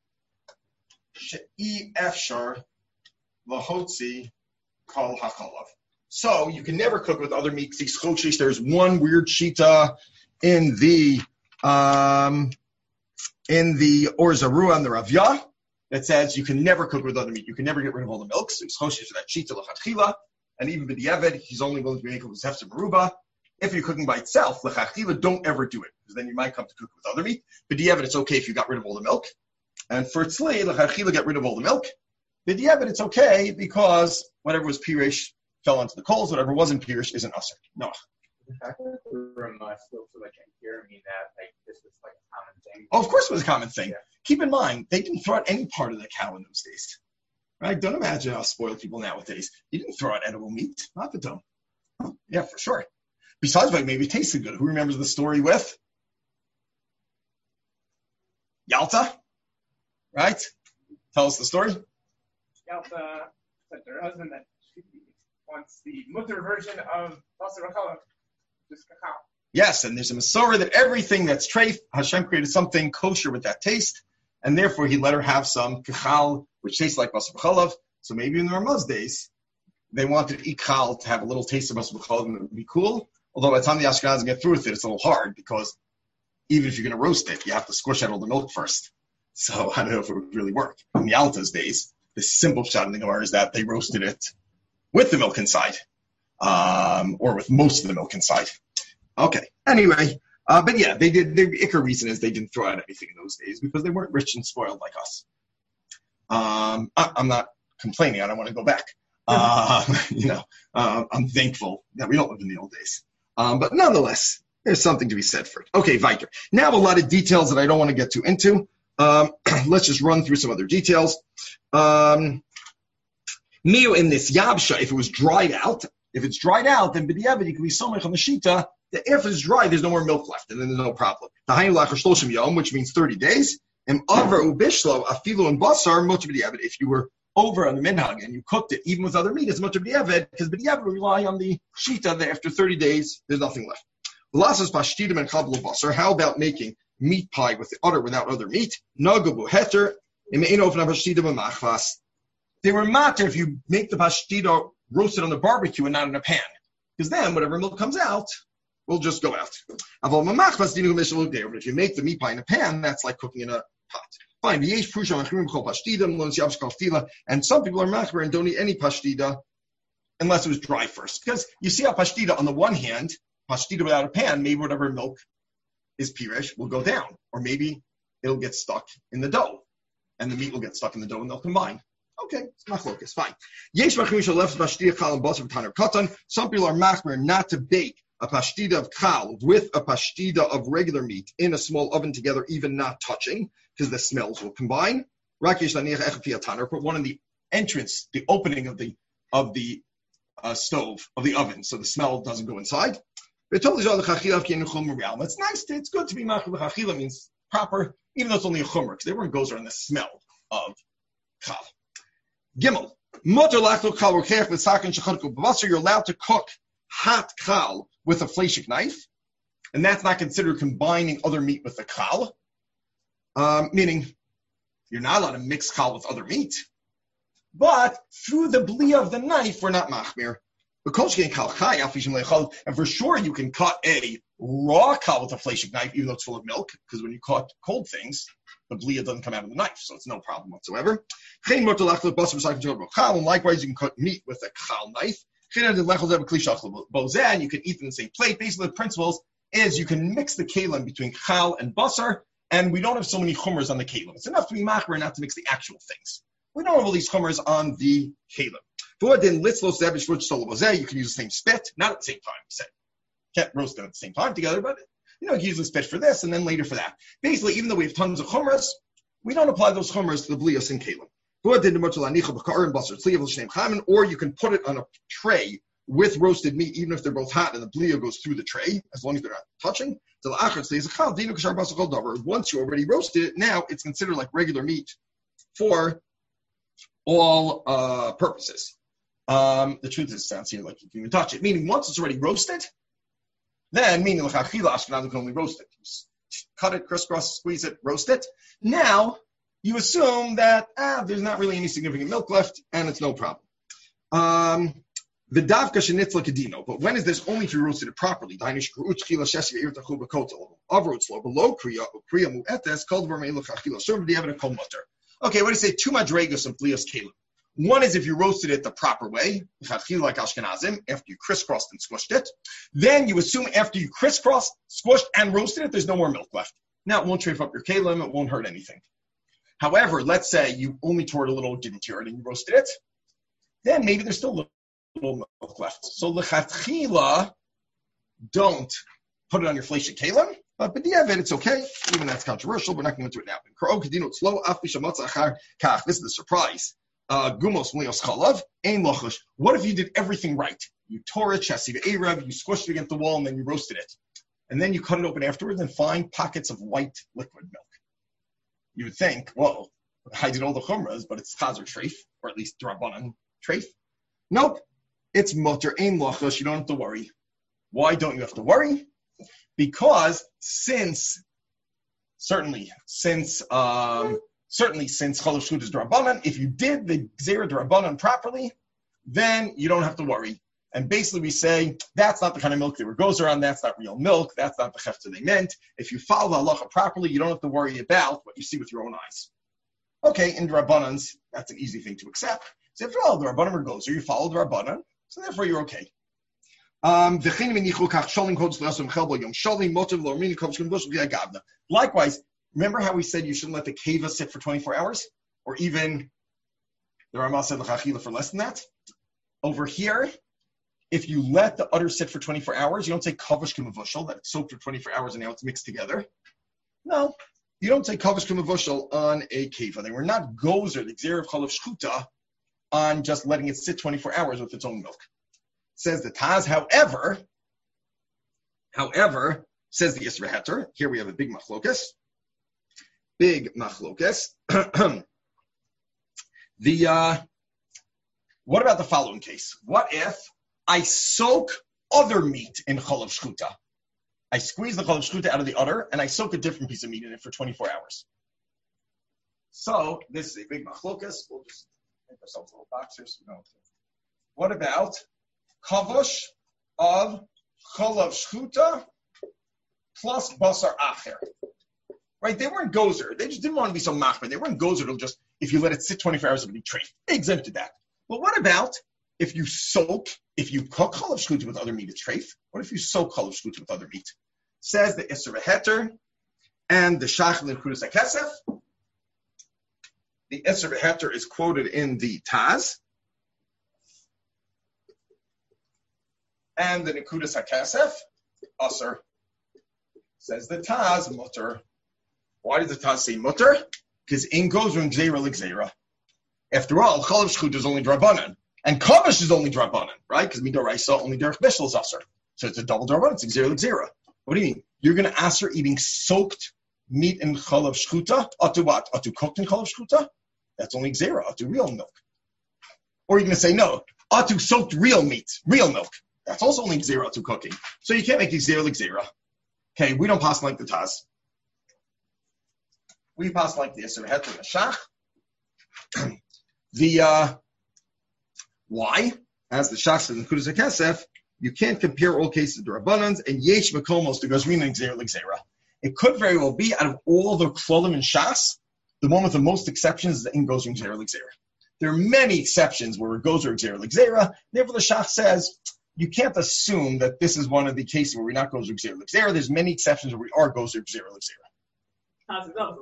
She'i Efshar Lahotzi Kol HaChalav. So you can never cook with other meats. These Choshesh, there's one weird shita in the Or Zarua and the Ravya that says you can never cook with other meat. You can never get rid of all the milk. So it's Choshesh for that shita L'chatchila, and even B'di'eved, he's only willing to be making with Hefzer Meruba. If you're cooking by itself, L'chatchila, don't ever do it, because then you might come to cook with other meat. B'di'eved, it's okay if you got rid of all the milk. And for Tzli, L'chatchila, get rid of all the milk. B'di'eved, it's okay because whatever was Pirish fell onto the coals, whatever wasn't Pirish isn't Aser. No. The fact that the Ramah still so much hear me that like this was like a common thing. Oh, of course it was a common thing. Yeah. Keep in mind, they didn't throw out any part of the cow in those days. Right? Don't imagine how spoiled people nowadays. You didn't throw out edible meat. Not the dumb. Yeah, for sure. Besides, like, maybe it tasted good. Who remembers the story with Yalta? Right? Tell us the story. Yalta said to her husband that she wants the mutter version of Basar Chalav, just cacao. Yes, and there's a Masorah that everything that's treif, Hashem created something kosher with that taste, and therefore he let her have some kachal, which tastes like Basar Chalav. So maybe in the Ramah's days, they wanted ikal to have a little taste of Basar Chalav, and it would be cool. Although by the time the Ashkenazim get through with it, it's a little hard, because even if you're going to roast it, you have to squish out all the milk first. So I don't know if it would really work. In the Yalta's days, the simple shot in the Gemara is that they roasted it with the milk inside, or with most of the milk inside. Okay. Anyway, but yeah, they did. The Iker reason is they didn't throw out anything in those days because they weren't rich and spoiled like us. I'm not complaining. I don't want to go back. I'm thankful that we don't live in the old days. But nonetheless, there's something to be said for it. Okay, weiter. Now a lot of details that I don't want to get too into. Let's just run through some other details. Mio in this yabsha, if it was dried out, then b'di'eved you can be so much on the shita that if it's dry, there's no more milk left, and then there's no problem. Which means 30 days. And if you were over on the minhag and you cooked it even with other meat, it's much of b'di'eved, because b'di'eved will rely on the shita that after 30 days there's nothing left. How about making meat pie with the udder without other meat? They were matter if you make the pashtida roasted on the barbecue and not in a pan, because then whatever milk comes out will just go out. But if you make the meat pie in a pan, that's like cooking in a pot. Fine. And some people are machmer and don't eat any pashtida unless it was dry first. Because you see how pashtida, on the one hand, pashtida without a pan, maybe whatever milk is pirish will go down. Or maybe it'll get stuck in the dough. And the meat will get stuck in the dough and they'll combine. Okay, it's machlokes, fine. Some people are machmer not to bake a pashtida of kal with a pashtida of regular meat in a small oven together, even not touching, because the smells will combine. Put one in the entrance, the opening of the stove, of the oven, so the smell doesn't go inside. It's nice, it's good to be machmer b'chachila, means proper, even though it's only a chumrah, because everyone goes around the smell of kal. Gimel. You're allowed to cook hot kal with a fleshik knife, and that's not considered combining other meat with the kal, meaning you're not allowed to mix kal with other meat. But through the bli of the knife, we're not machmir. And for sure you can cut a raw kal with a fleshik knife, even though it's full of milk, because when you cut cold things, the blia doesn't come out of the knife, so it's no problem whatsoever. And likewise, you can cut meat with a kal knife. And you can eat in the same plate. Basically, the principle is is you can mix the kalim between chal and basar, and we don't have so many chumras on the kalim. It's enough to be machmer, not to mix the actual things. We don't have all these chumras on the kalim. You can use the same spit, not at the same time. We said can't roast them at the same time together, but you can use the spit for this and then later for that. Basically, even though we have tons of chumras, we don't apply those chumras to the blios and kalim. Or you can put it on a tray with roasted meat, even if they're both hot and the blio goes through the tray, as long as they're not touching. Once you already roasted it, now it's considered like regular meat for all purposes. The truth is, it sounds here like you can even touch it. Meaning, once it's already roasted, then meaning l'chachila Ashkenazim can only roast it. Cut it, crisscross, squeeze it, roast it. Now you assume that there's not really any significant milk left, and it's no problem. The davka shenitzla kedino, but when is this only if you roasted it properly? Below kriya mu'etes kol dvar me'elu chachila served the evident kol mutter. Okay, what do you say? Two madregos of blios kalim. One is if you roasted it the proper way, like Ashkenazim, after you crisscrossed and squished it. Then you assume after you crisscrossed, squished, and roasted it, there's no more milk left. Now, it won't chafe up your kalim, it won't hurt anything. However, let's say you only tore it a little, didn't tear it, and you roasted it. Then maybe there's still a little milk left. So, l'chatchila, don't put it on your flesh at kalim, but b'diavad, it's okay. Even that's controversial, we're not going to go into it now. This is the surprise. Gumos mlios chalav ein lochush. What if you did everything right? You tore it, chasiv erev, you squished it against the wall, and then you roasted it, and then you cut it open afterwards and find pockets of white liquid milk. You would think, well, I did all the chumras, but it's chazer treif, or at least drabanan treif. Nope, it's mutter ein lochush. You don't have to worry. Why don't you have to worry? Because certainly since chalav shchut is drabanan, if you did the gzera drabanan properly, then you don't have to worry. And basically we say, that's not the kind of milk they were gozer on, that's not real milk, that's not the chefta they meant. If you follow the halacha properly, you don't have to worry about what you see with your own eyes. Okay, in drabanans, that's an easy thing to accept. So after all, the rabbanan were gozer, you follow the rabbanan, so therefore you're okay. Likewise, remember how we said you shouldn't let the keva sit for 24 hours? Or even, the Ramah said l'chachila for less than that? Over here, if you let the udder sit for 24 hours, you don't say kavush k'mavushal, that it's soaked for 24 hours and now it's mixed together. No, you don't say kavush k'mavushal on a keva. They were not gozer, the gzera of chalav shchuta, on just letting it sit 24 hours with its own milk. Says the Taz, however, says the Yisra Heter, here we have a big machlokas. What about the following case? What if I soak other meat in chalav shchuta? I squeeze the chalav shchuta out of the udder, and I soak a different piece of meat in it for 24 hours. So, this is a big machlokas. We'll just make ourselves little boxers. What about kavush of chalav shchuta plus basar acher? Right? They weren't gozer. They just didn't want to be so machmer. They weren't gozer to just, if you let it sit 24 hours, it would be treif. They exempted that. But what about if you cook chalav shchuta with other meat, it's treif? What if you soak chalav shchuta with other meat? Says the Isser Heter and the Shach L'Nekudas HaKesef. The Isser Heter is quoted in the Taz. And the Nekudas HaKesef, Asr, says the Taz, mutter. Why does the Taz say mutter? Because in goes from gzera l'gzera. After all, chalav shchut is only drabanan, and kavush is only drabanan, right? Because midoraisa only derech bishul is asr. So it's a double drabanan, it's gzera l'gzera. What do you mean? You're going to asr eating soaked meat in chalav shchuta? Atu what? Atu cooked in chalav shchuta? That's only gzera, atu real milk. Or you're going to say, no, atu soaked real meat, real milk. That's also only gzera to cooking. So you can't make it gzera l'gzera. Okay, we don't pass like the Taz. We pass like the Yisra Het and the Shach. Why? As the Shach says in Nekudas HaKesef, you can't compare all cases to Rabbanans and Yesh Makomos to Gozrin and Gzera l'Gzera. It could very well be, out of all the Klolim and Shas, the one with the most exceptions is the in Gozrin Gzera l'Gzera. There are many exceptions where it goes or Gzera l'Gzera. Therefore, the Shach says, you can't assume that this is one of the cases where we're not gozer gzera l'gzera. There's many exceptions where we are gozer gzera l'gzera.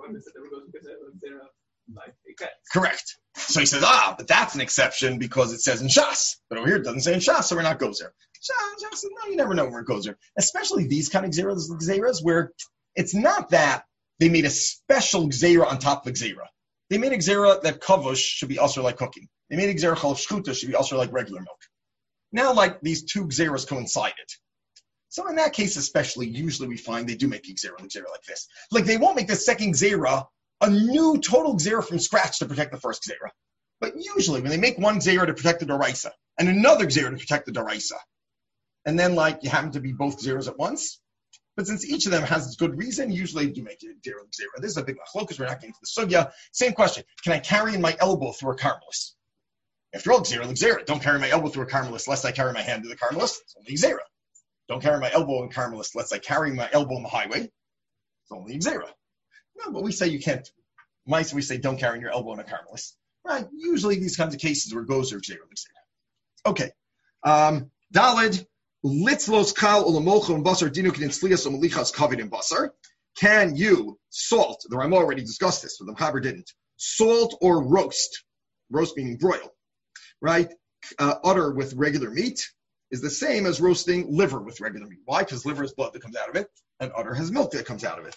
Correct. So he says, but that's an exception because it says in Shas. But over here it doesn't say in Shas, so we're not gozer. Shas says, no, you never know when we're gozer. Especially these kind of gzeras where it's not that they made a special gzera on top of the gzera. They made a gzera that kavush should be also like cooking. They made a gzera chalav shchuta should be also like regular milk. Now, like, these two gzeras coincided. So in that case especially, usually we find they do make a gzera like this. Like, they won't make the second gzera a new total gzera from scratch to protect the first gzera. But usually when they make one gzera to protect the doraisa and another gzera to protect the doraisa, and then, like, you happen to be both gzeras at once, but since each of them has good reason, usually they do make it gzera. This is a big machlokas. We're not getting to the sugya. Same question. Can I carry in my elbow through a carmelis? After all, gzera. Don't carry my elbow through a carmelis lest I carry my hand to the carmelis. It's only gzera. Don't carry my elbow in carmelis lest I carry my elbow on the highway. It's only gzera. No, but we say you can't. We say don't carry your elbow in a carmelis. Right? Usually these kinds of cases where gozer gzera. Okay. Dalid. Litzlos kal ulamolcha and basar dinu kedin slias umalichas covered in basar. Can you salt? The Rama already discussed this, but the Chaber didn't. Salt or roast. Roast meaning broil. Right? Udder with regular meat is the same as roasting liver with regular meat. Why? Because liver has blood that comes out of it, and udder has milk that comes out of it.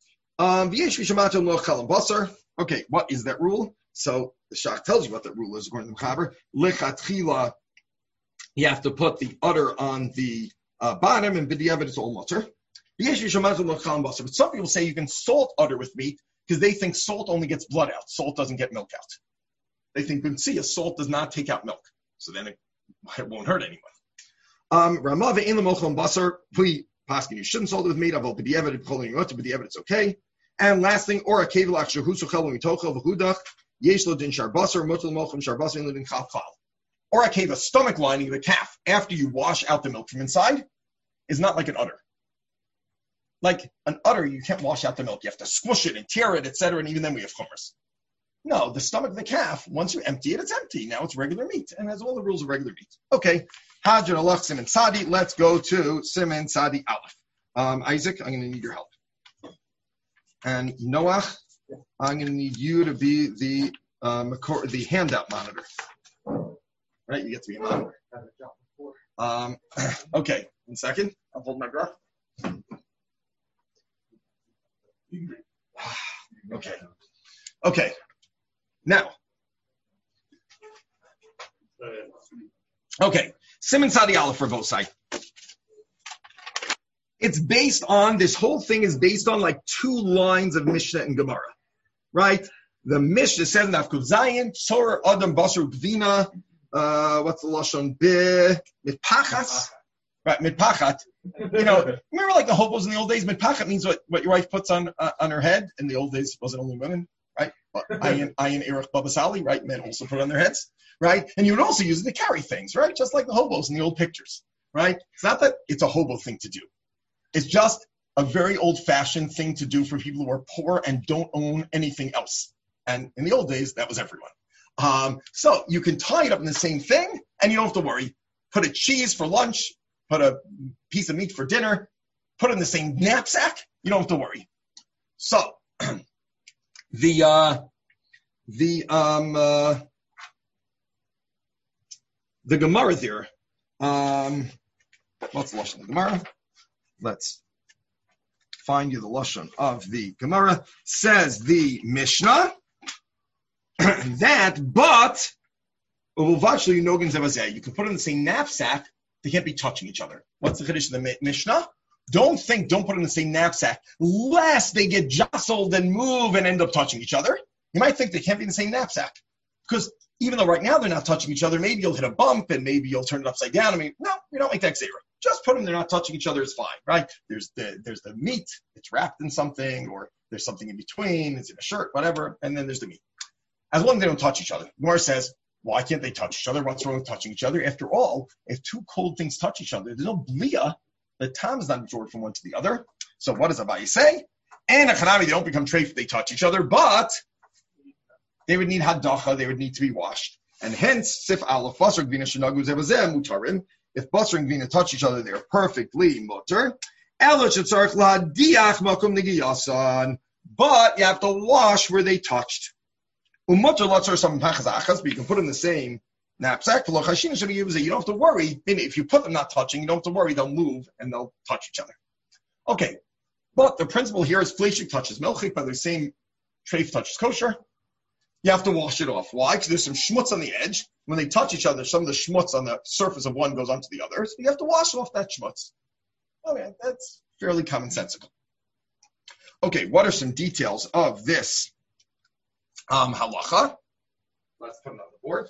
Okay, what is that rule? So the Shach tells you what that rule is according to the Chaber. Lechatchila, you have to put the udder on the bottom, and b'diavad it's all mutter. But some people say you can salt udder with meat because they think salt only gets blood out. Salt doesn't get milk out. They think b'mtzia, salt does not take out milk, so then it won't hurt anyone. Ramava in the mochel basar, paskin, you shouldn't salt it with meat. Aval b'diavad b'diavad it's okay. And last thing, or a kevilach shehu sochel mitochel v'hudach yeshlo din sharbasar mutal mochem sharbasar in living chafal. Or a cave, a stomach lining of the calf after you wash out the milk from inside is not like an udder. Like an udder, you can't wash out the milk. You have to squish it and tear it, etc. And even then we have chumras. No, the stomach of the calf, once you empty it, it's empty. Now it's regular meat and has all the rules of regular meat. Okay, Hajar Alach Siman Sadi. Let's go to Siman Sadi Aleph. Isaac, I'm going to need your help. And Noach, I'm going to need you to be the handout monitor. Right, you get to be a monitor. Okay, 1 second. I'll hold my breath. Okay. Now. Okay. Siman Sadi Aleph for both sides. It's based on, this whole thing is based on like 2 lines of Mishnah and Gemara. Right? The Mishnah says, Nafkud Zayin, Tzor Adam Basar Gvina, what's the Lashon? Mitpachas? Right, mitpachat. You know, remember like the hobos in the old days? Mitpachat means what your wife puts on her head. In the old days, it wasn't only women, right? Ayin Erech Babasali, right? Men also put on their heads, right? And you would also use it to carry things, right? Just like the hobos in the old pictures, right? It's not that it's a hobo thing to do. It's just a very old-fashioned thing to do for people who are poor and don't own anything else. And in the old days, that was everyone. So you can tie it up in the same thing, and you don't have to worry. Put a cheese for lunch, put a piece of meat for dinner, put it in the same knapsack, you don't have to worry. So, the Gemara there, what's the Lashon of the Gemara? Let's find you the Lashon of the Gemara. Says the Mishnah, but you can put it in the same knapsack. They can't be touching each other. What's the Chiddush of the Mishnah? Don't put it in the same knapsack, lest they get jostled and move and end up touching each other. You might think they can't be in the same knapsack. Because even though right now they're not touching each other, maybe you'll hit a bump and maybe you'll turn it upside down. I mean, no, we don't make that zera. Just put them, they're not touching each other, it's fine, right? There's the meat, it's wrapped in something, or there's something in between, it's in a shirt, whatever, and then there's the meat. As long as they don't touch each other. Gemara says, why can't they touch each other? What's wrong with touching each other? After all, if 2 cold things touch each other, there's no blia. The time is not absorbed from one to the other. So what does Abaye say? And a chanami, they don't become treif if they touch each other, but they would need hadacha, they would need to be washed. And hence, sif aleph basar gvina shenagu zevazeh mutarim. If basar and gvina touch each other, they're perfectly mutter. But you have to wash where they touched. But you can put in the same knapsack. You don't have to worry. If you put them not touching, you don't have to worry. They'll move and they'll touch each other. Okay. But the principle here is fleshik touches melchik, by the same treif touches kosher. You have to wash it off. Why? Because there's some schmutz on the edge. When they touch each other, some of the schmutz on the surface of one goes onto the other. So you have to wash off that schmutz. Okay, that's fairly commonsensical. Okay, what are some details of this halacha? Let's put it on the board.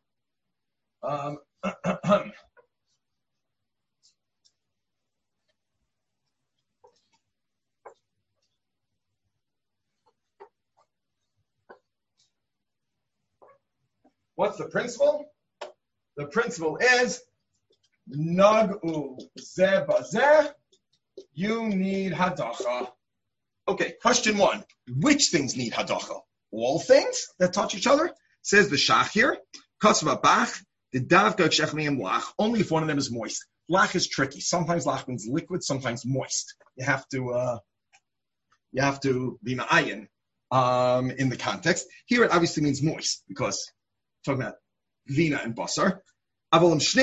What's the principle? The principle is Nag'u zeh bazeh, you need hadacha. Okay, question 1. Which things need hadacha? All things that touch each other? Says the Shach here. Kasva bach, the davka kshechneim lach, only if one of them is moist. Lach is tricky. Sometimes lach means liquid, sometimes moist. You have to be ma'ayin in the context. Here it obviously means moist, because talking about vina and basar. They're both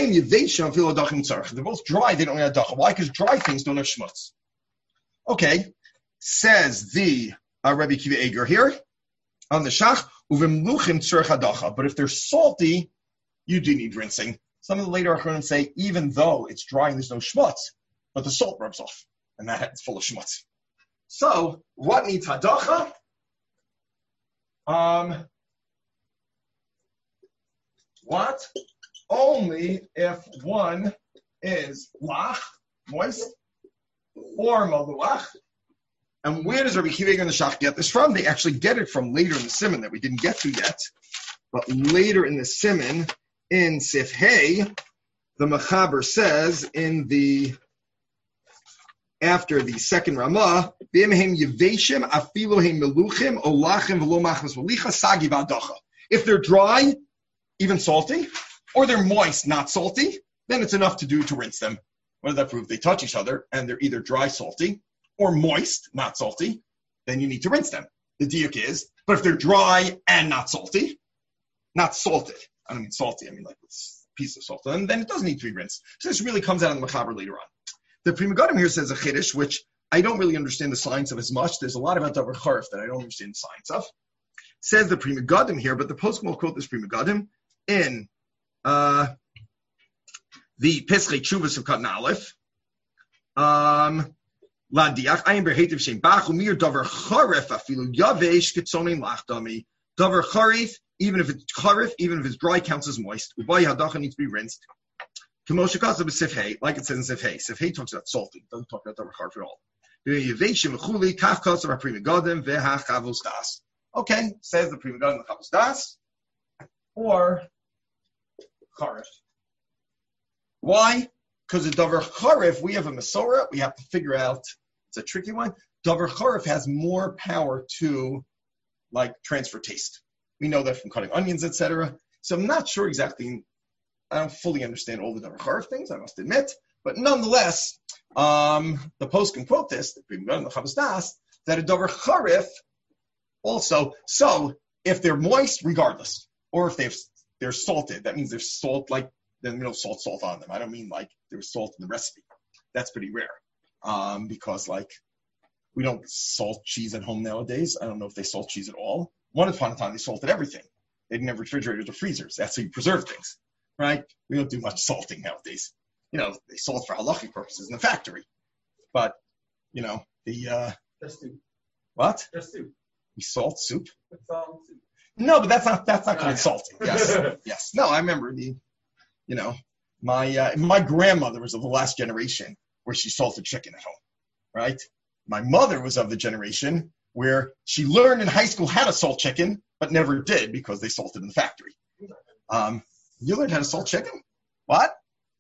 dry, they don't have hadacha. Why? Because dry things don't have schmutz. Okay, says the Rabbi Kiva Eger here on the Shach, but if they're salty, you do need rinsing. Some of the later Achronim say, even though it's dry and there's no schmutz, but the salt rubs off, and that's full of schmutz. So, what needs hadacha? What? Only if one is lach, moist, or maluach. And where does Rabbi Kiva and the Shach get this from? They actually get it from later in the Siman that we didn't get to yet. But later in the Siman, in Sif Hey, the Mechaber says after the second Ramah, if they're dry, even salty, or they're moist, not salty, then it's enough to do to rinse them. What does that prove? They touch each other, and they're either dry, salty, or moist, not salty, then you need to rinse them. The diuk is, but if they're dry and not salty, not salted, I don't mean salty, I mean like this piece of salt, and then it doesn't need to be rinsed. So this really comes out in the Mechaber later on. The Pri Megadim here says a chiddush, which I don't really understand the science of as much. There's a lot about davar charif that I don't understand the science of. Says the Pri Megadim here, but the poskim will quote this Pri Megadim in the Pesachei Tshuvos of Katan Aleph. Ladiach ayin berhetiv shem bach umir davar charif afilu yavesh kitzonin lachdami. Davar charif, even if it's dry, counts as moist. Ubay hadacha needs to be rinsed. Like it says in Sif Hey. Sif Hey talks about salty. It doesn't talk about davar charif at all. Okay, says the Pri Megadim the Chavos Das or charif. Why? Because the davar charif, we have a Masorah, we have to figure out, it's a tricky one. Davar charif has more power to transfer taste. We know that from cutting onions, etc. So I'm not sure exactly, I don't fully understand all the davar charif things, I must admit. But nonetheless, the post can quote this, the Pri Megadim the Chavos Das, that a davar charif also, so if they're moist, regardless, or if they're salted, that means there's salt, then salt on them. I don't mean there's salt in the recipe. That's pretty rare. Because we don't salt cheese at home nowadays. I don't know if they salt cheese at all. Once upon a time, they salted everything. They didn't have refrigerators or freezers. That's how you preserve things, right? We don't do much salting nowadays. They salt for halachic purposes in the factory. But, Just soup. What? Just soup. We salt soup? It's all soup. No, but that's not considered salting. Yes. Yes. No, I remember my grandmother was of the last generation where she salted chicken at home, right? My mother was of the generation where she learned in high school how to salt chicken, but never did because they salted in the factory. You learned how to salt chicken? What?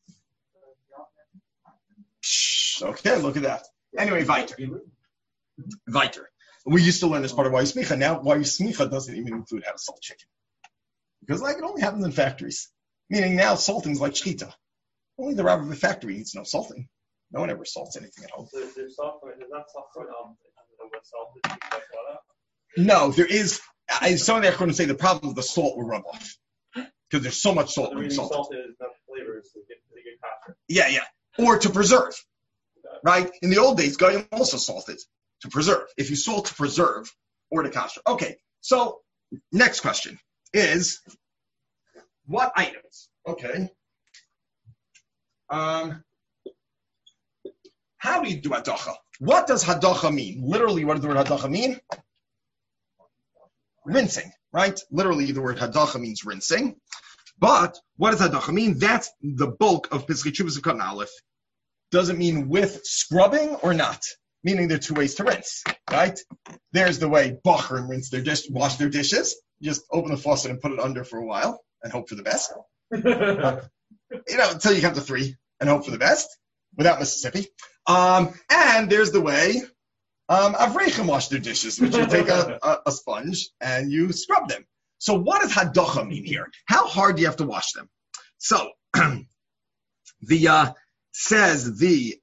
Okay, look at that. Anyway, weiter. We used to learn as part of Wayu Smicha. Now, Wayu Smicha doesn't even include how to salt chicken. Because it only happens in factories. Meaning now salting's like shchita. Only the rabbi of the factory needs no salting. No one ever salts anything at home. So there's salt, there's not salt for salt is water. No, there is. Some of the experts say the problem is the salt will rub off because there's so much salt The when you reason salt. salt is enough flavors to get faster. Yeah, or to preserve, right? In the old days, Goyim also salted to preserve. If you salt to preserve or to kasher. Okay, so next question is what items? Okay. How do you do hadacha? What does hadacha mean? Literally, what does the word hadacha mean? Rinsing, right? Literally, the word hadacha means rinsing. But what does hadacha mean? That's the bulk of Pesach Chuvas Zakat Aleph. Does it mean with scrubbing or not? Meaning there are two ways to rinse, right? There's the way Bachrim rinse their dish, wash their dishes. Just open the faucet and put it under for a while and hope for the best. Until you count to 3 and hope for the best without Mississippi. And there's the way Avreichim wash their dishes, which you take a sponge and you scrub them. So what does hadacha mean here? How hard do you have to wash them? So says the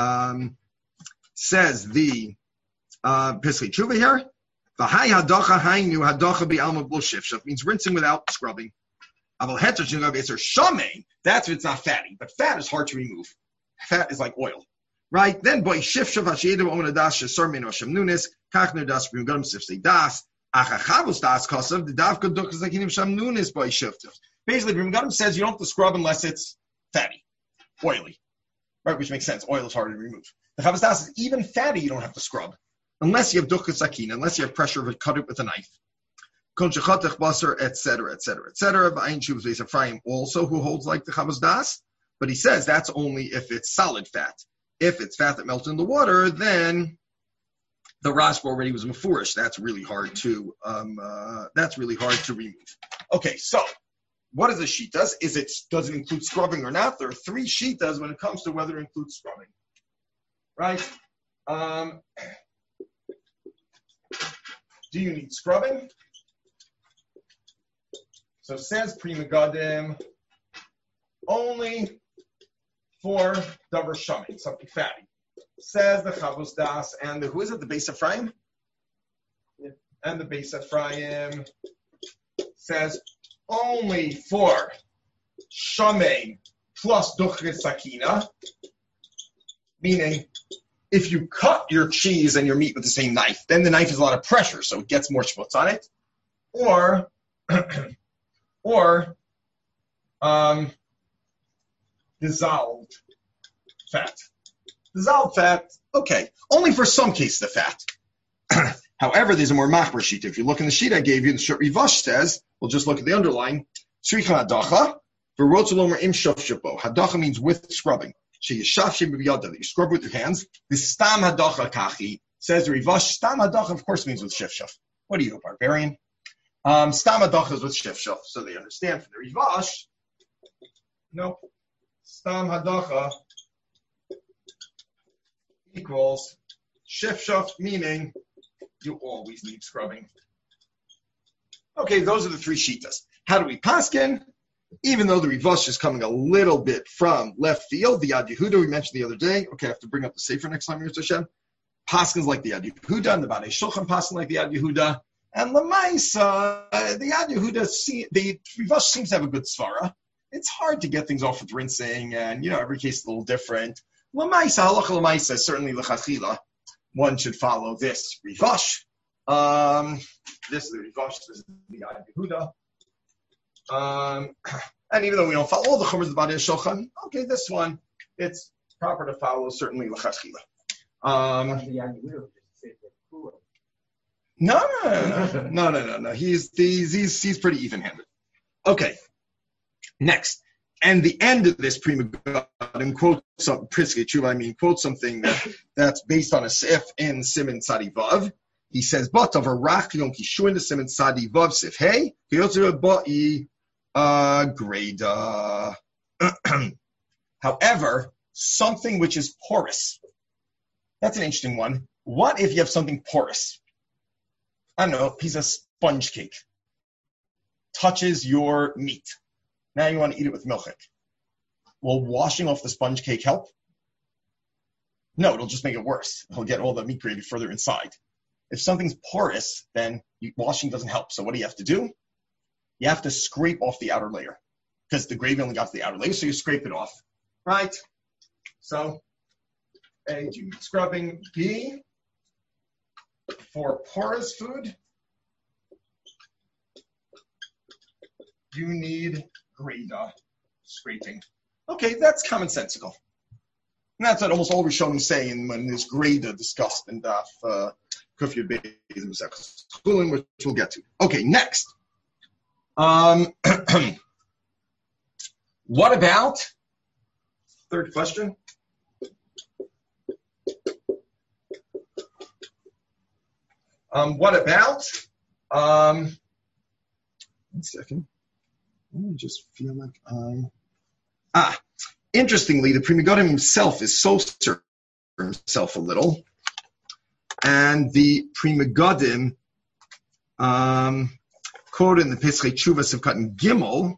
Pesach Tshuva here. V'hai hadacha hainu hadacha bi'alma b'lo shifshaf means rinsing without scrubbing. Aval heter shengav eser shamein. That's if it's not fatty, but fat is hard to remove. Fat is like oil, right? Then boy shifshaf hashiyedu omen adas shesar min oshem nunis kachner das b'yugadam sifsei das achachavus das kasav the davka dukas zakinim sham nunis boy shifshaf. Basically, B'yugadam says you don't have to scrub unless it's fatty, oily, right? Which makes sense. Oil is harder to remove. The Chavos Das is even fatty, you don't have to scrub. Unless you have dukkha sakin, unless you have pressure of it, cut it with a knife. Kon shechatech basar, etc., etc., etc. Ba'ayin Shuvas Beis Ephraim also, who holds like the Chavos Das, but he says that's only if it's solid fat. If it's fat that melts in the water, then the Rashba already was mefurish. That's really hard to remove. Okay, so what is the shitas? Does it include scrubbing or not? There are 3 shitas when it comes to whether it includes scrubbing. Right? Do you need scrubbing? So says Pri Megadim, only for davar shamin, something fatty. Says the Chavos Das and who is it? The Beis Ephraim? Yeah. And the Beis Ephraim says only for shamin plus duchrit sakina, meaning if you cut your cheese and your meat with the same knife, then the knife has a lot of pressure, so it gets more schmutz on it. Or dissolved fat. Dissolved fat, okay, only for some cases of fat. However, there's a more machmer sheet. If you look in the sheet I gave you, the Shut Rivash says, we'll just look at the underline, Tzricha hadacha, v'rotzelomer im shofshapo. Hadacha means with scrubbing. You scrub with your hands. The stam hadacha kachi says the Rivash. Stam hadacha, of course, means with shifshaf. What are you, a barbarian? Stam hadacha is with shifshaf, so they understand from the Rivash. Nope. Stam hadacha equals shifshaf, meaning you always need scrubbing. Okay, those are the 3 shitas. How do we paskin? Even though the Rivash is coming a little bit from left field, the Yad Yehuda we mentioned the other day. Okay, I have to bring up the Sefer next time, Yirtzeh Hashem. Paskins like the Yad Yehuda, and the Badei Shulchan Paskin like the Yad Yehuda. And Lamaisa, the Yad Yehuda, the Rivash seems to have a good svara. It's hard to get things off with rinsing, and every case is a little different. Lamaisa, halacha lamaisa, certainly l'chachila, one should follow this Rivash. This is the Rivash, this is the Yad Yehuda. And even though we don't follow all the chumras of the Badei Shulchan, okay, this one, it's proper to follow, certainly l'chachila. No. He's pretty even-handed. Okay. Next. And the end of this Pri Megadim quote some Pesach Tshuva, quote something that's based on a sif in Siman Tzadi Vav. He says, but of a rak yom kishu in the Siman Tzadi Vav sif hey, kiyotzer ba'i greda. However, something which is porous. That's an interesting one. What if you have something porous? I don't know, a piece of sponge cake touches your meat. Now you want to eat it with milchik. Will washing off the sponge cake help? No, it'll just make it worse. It'll get all the meat gravy further inside. If something's porous, then washing doesn't help. So what do you have to do? You have to scrape off the outer layer because the gravy only got to the outer layer, so you scrape it off, right? So A, do you need scrubbing? B, for porous food, you need Greda scraping. Okay, that's commonsensical. And that's what almost all Rishonim say when there's Greda discussed in Daf Kuf Yud Beis Masechus Chulin, which we'll get to. Okay, next. What about, third question? What about, 1 second. I just feel like interestingly, the Pri Megadim himself is so certain himself a little, and the Pri Megadim, quoted in the Pesachei Tshuva Sivkat Gimel,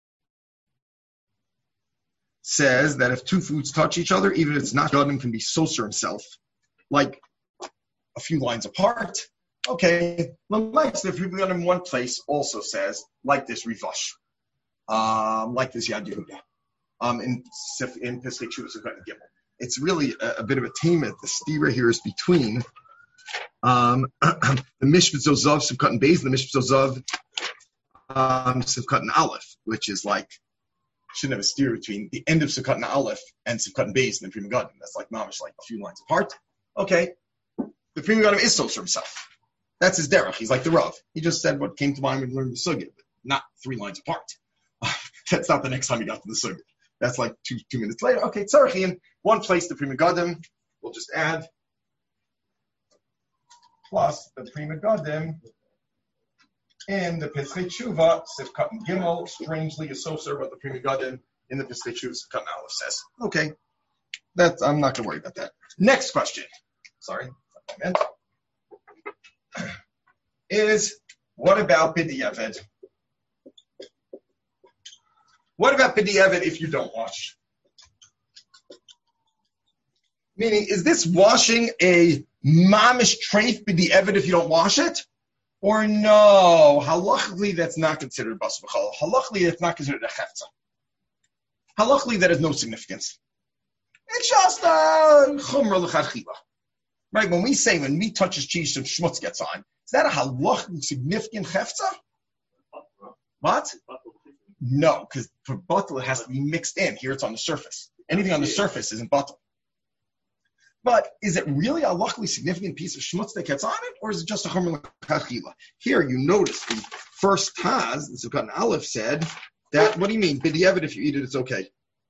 says that if two foods touch each other, even if it's not Gadim, can be soser himself, like a few lines apart. Okay, like the Pri Megadim in one place also says, like this Rivash, like this Yad Yehuda. In Pesachei Tshuva Sivkat Gimel. It's really a bit of a tamet. The stira here is between the Mishpat Zozav Sivkat and Beis and the Mishpat Zozav Sivkat and Aleph, which is like, shouldn't have a stira between the end of Sivkat and Aleph and Sivkat and Beis and the Pri Megadim. That's like mamish, like a few lines apart. Okay, the Pri Megadim is so for himself. That's his derech. He's like the Rav. He just said what came to mind when he learned the sugya, but not 3 lines apart. That's not the next time he got to the sugya. That's like two minutes later. Okay, tzarech in one place the Pri Megadim. We'll just add plus the Pri Megadim in the Pesachei Tshuva Sivkat and Gimel. Strangely associated with the Pri Megadim in the Pesachei Tshuva Sivkat and Aleph says. Okay, I'm not going to worry about that. Next question. Sorry, that's what I meant. Is what about B'diavad? What about B'diavad if you don't wash? Meaning, is this washing a mamish treif B'diavad if you don't wash it? Or no, halachically that's not considered bas b'chol. Halachically it's not considered a chefza. Halachically that has no significance. It's just a chumra l'chadchila. Right, when we touch his cheese and schmutz gets on, is that a halachically significant chefza? What? No, because for batel it has to be mixed in. Here it's on the surface. Anything on the surface isn't batel. But is it really a luckily significant piece of schmutz that gets on it, or is it just a chomer l'chadchila? Here you notice the first Taz, the Sivkat and Aleph said that, what do you mean? B'diavad, if you eat it, it's okay.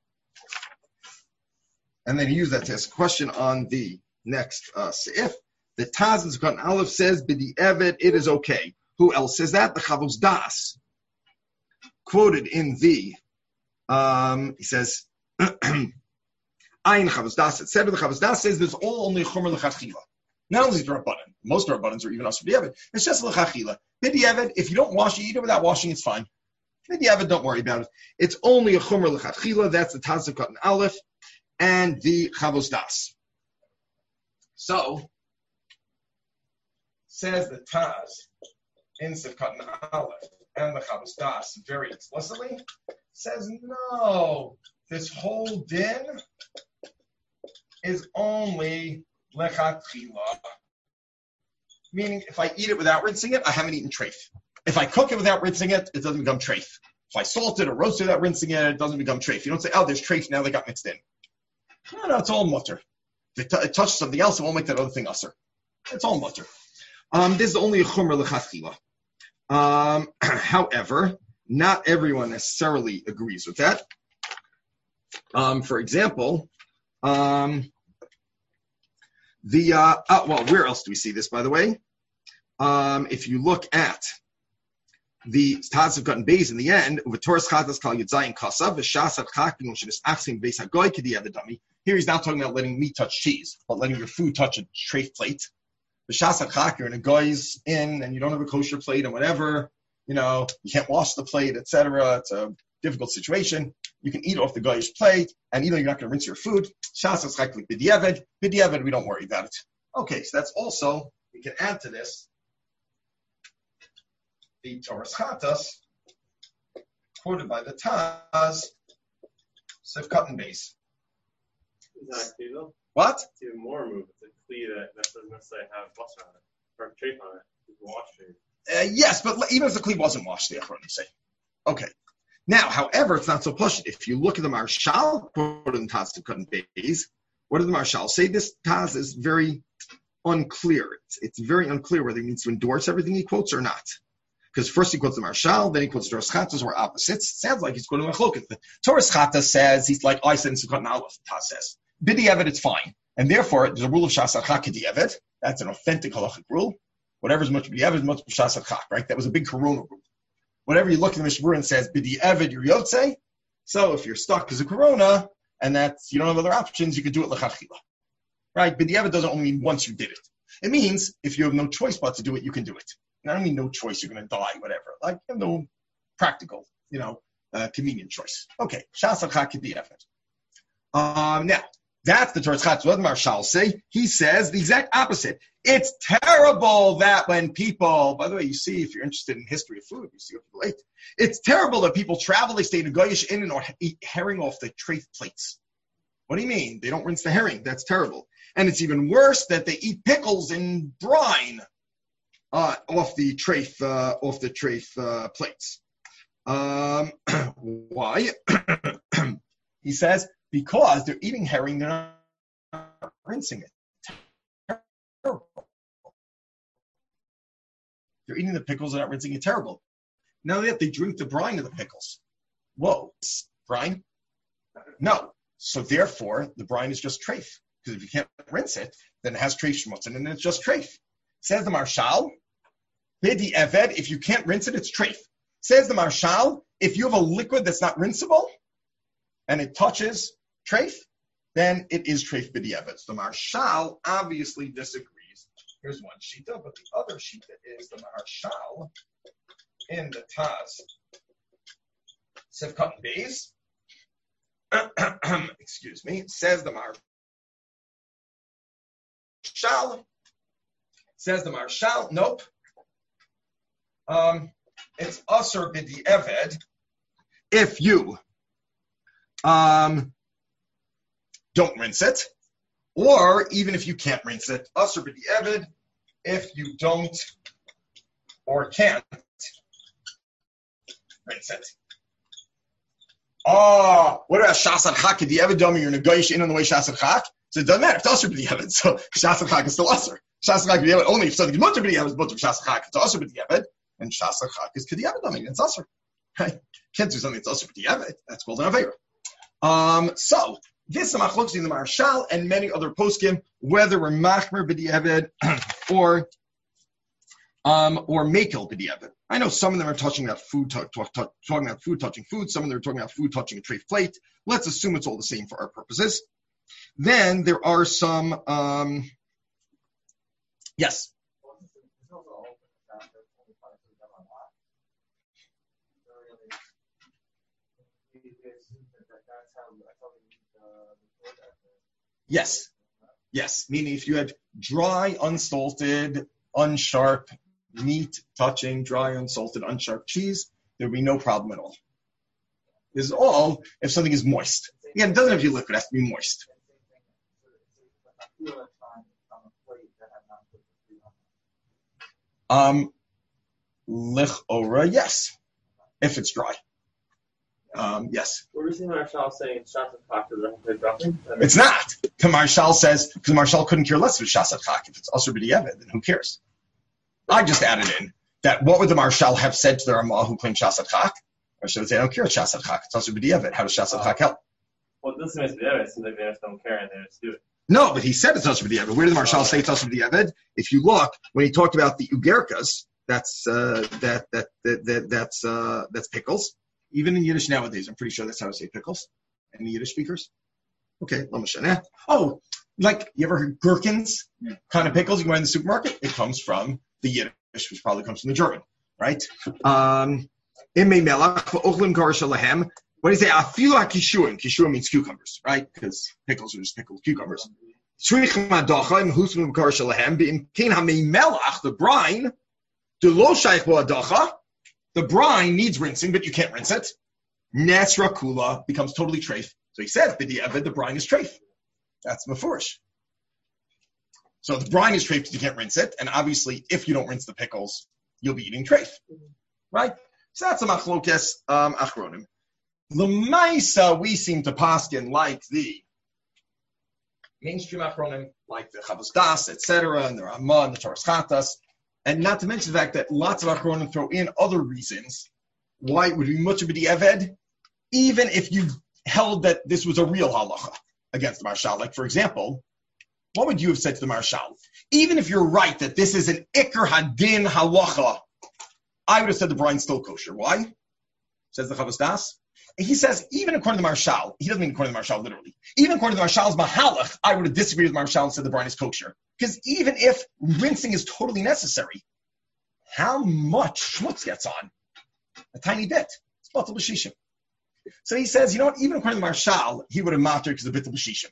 And then he used that to ask a question on the next seif. The Taz and Sivkat and Aleph says, B'diavad, it is okay. Who else says that? The Chavos Das. Quoted in the, he says, Ayin Chavos Das, etc. The Chavos Das says there's only chomer l'chadchila. Not only is there a button, most of our buttons are even us b'diavad. It's just l'chadchila. B'diavad, if you don't wash it, eat it without washing, it's fine. B'diavad, don't worry about it. It's only a chomer l'chadchila. That's the Taz Sivkat and Aleph and the Chavos Das. So, says the Taz in Sivkat and Aleph and the Chavos Das very explicitly, says no, this whole din is only lechatchila. Meaning, if I eat it without rinsing it, I haven't eaten treif. If I cook it without rinsing it, it doesn't become treif. If I salt it or roast it without rinsing it, it doesn't become treif. You don't say, oh, there's treif, now they got mixed in. No, it's all mutter. If it touches something else, it won't make that other thing usser. It's all mutter. This is only a chumra lechatchila. However, not everyone necessarily agrees with that. For example, where else do we see this, by the way? If you look at the Taz of Gut Beis in the end, here he's not talking about letting meat touch cheese, but letting your food touch a treif plate. You're in a guy's in and you don't have a kosher plate and whatever, you can't wash the plate, etc. It's a difficult situation. You can eat off the goyish plate, and even though you're not going to rinse your food, shasas chak like b'diavad. B'diavad, we don't worry about it. Okay, so that's also, we can add to this the Torah Chatas, quoted by the Taz, Sif Cotton Base. Is that a kli though? What? It's even more removed. It's a kli that doesn't necessarily have butter on it, or treif on it. It's washed. Yes, but even if the kli wasn't washed, the Achronim say. Okay. Now, however, it's not so pushed. If you look at the Marshal quoted in Taz Sif Cotton Base, what did the Marshal say? This Taz is very unclear. It's very unclear whether he needs to endorse everything he quotes or not. Because first he quotes the Marshal, then he quotes Torah Chatas, or opposites. It sounds like he's quoting Machloket. The Torah Chatas says, he's like, I said in Sukkot and Aleph, Taz says. B'diavad, it's fine. And therefore, there's a rule of Shas Chak B'diavad. That's an authentic halachic rule. Whatever's much B'diavad is much Shas Chak, right? That was a big Corona rule. Whatever you look at the Mishnah and says, B'diavad, you're Yotze. So if you're stuck because of Corona, and that's, you don't have other options, you could do it L'chachila. Right? B'diavad doesn't only mean once you did it. It means if you have no choice but to do it, you can do it. And I don't mean no choice, you're going to die, whatever. Like, you have no practical, convenient choice. Okay. Shas Chak B'diavad. Now, that's the Torah Chatas. What did Marshal say? He says the exact opposite. It's terrible that when people, by the way, you see, if you're interested in history of food, you see what people ate. It's terrible that people travel, they stay in a Goyish Inn or eat herring off the treif plates. What do you mean? They don't rinse the herring. That's terrible. And it's even worse that they eat pickles in brine off the treif plates. Why? He says, because they're eating herring, they're not rinsing it. Terrible. They're eating the pickles, they're not rinsing it. Terrible. Now they drink the brine of the pickles. Whoa, brine? No. So therefore, the brine is just treif. Because if you can't rinse it, then it has treif shmutz, and then it's just treif. Says the Marshal, Bidi Eved, if you can't rinse it, it's treif. Says the Marshal, if you have a liquid that's not rinsable, and it touches treif, then it is treif Bidi Eved. So the Marshal obviously disagrees. Here's one shita, but the other shita is the Marshal in the Taz Sif Cotton Beis. Excuse me, says the Marshal, nope. It's Asur B'di Eved if you don't rinse it, or even if you can't rinse it, Asur B'di Eved if you don't or can't rinse it. What about Shas Chak? Did you ever dummy your negotiate in on the way Shas Chak? So it doesn't matter. It's Asur B'di Eved. So Shas Chak is still Asur. Shas Chak B'di Eved only if something is Mutter B'di Eved is Mutter Shas Chak. It's Asur B'di Eved, and Shas Chak is K'di Eved dummy. It's Asur. Right? Can't do something that's Asur B'di Eved. That's called an Aveira. So this is machlokes in the Marshal and many other poskim whether we're machmer B'di Eved or makel B'di Eved. I know some of them are touching about food, talking about food touching food. Some of them are talking about food touching a treif plate. Let's assume it's all the same for our purposes. Then there are some, yes. Yes. Meaning if you had dry, unsalted, unsharp meat touching dry, unsalted, unsharp cheese, there would be no problem at all. This is all if something is moist. Again, it doesn't have to be liquid, it has to be moist. Lichora, yes. If it's dry. Yes. What were you saying Marshal saying Shas Chak is dropping? It's not. The Marshal says, because the Marshal couldn't care less if it's Shas Chak. If it's Asur B'di Eved, then who cares? I just added in that what would the Marshal have said to the Ramah who claimed Shas Chak? Or should I say, I don't care Shas Chak. It's Asur B'di Eved. How does Shas Chak help? Well, this is B'di Eved. It seems like they just don't care and they just do it. No, but he said it's Asur B'di Eved. Where did the Marshal say it's Asur B'di Eved? If you look, when he talked about the ugerkas, that's pickles. Even in Yiddish nowadays, I'm pretty sure that's how to say pickles. Any Yiddish speakers? Okay, oh, like you ever heard gherkins? Kind of pickles you buy in the supermarket? It comes from the Yiddish, which probably comes from the German, right? What do you say? Afilu kishuim. Kishuim means cucumbers, right? Because pickles are just pickled cucumbers. The brine, the brine needs rinsing, but you can't rinse it. Nesra kula becomes totally treif. So he says, the brine is treif. That's mafurish. So the brine is treif because you can't rinse it, and obviously, if you don't rinse the pickles, you'll be eating treif, right? So that's a machlokes achronim. L'maisa, we seem to paskin like the mainstream achronim, like the Chavos Das, etc., and the Ramah and the Toras Chatas, and not to mention the fact that lots of achronim throw in other reasons why it would be much of a di'eved, even if you held that this was a real halacha against the marshal. Like, for example, what would you have said to the marshal? Even if you're right that this is an ikar hadin halacha, I would have said the brine's still kosher. Why? Says the Chavos Das. He says, even according to the marshal, he doesn't mean according to the marshal literally, even according to the marshal's mahalach, I would have disagreed with the marshal and said the brine is kosher. Because even if rinsing is totally necessary, how much schmutz gets on? A tiny bit. It's batal b'shishim. So he says, you know what, even according to the marshal, he would have mattered because of batal b'shishim.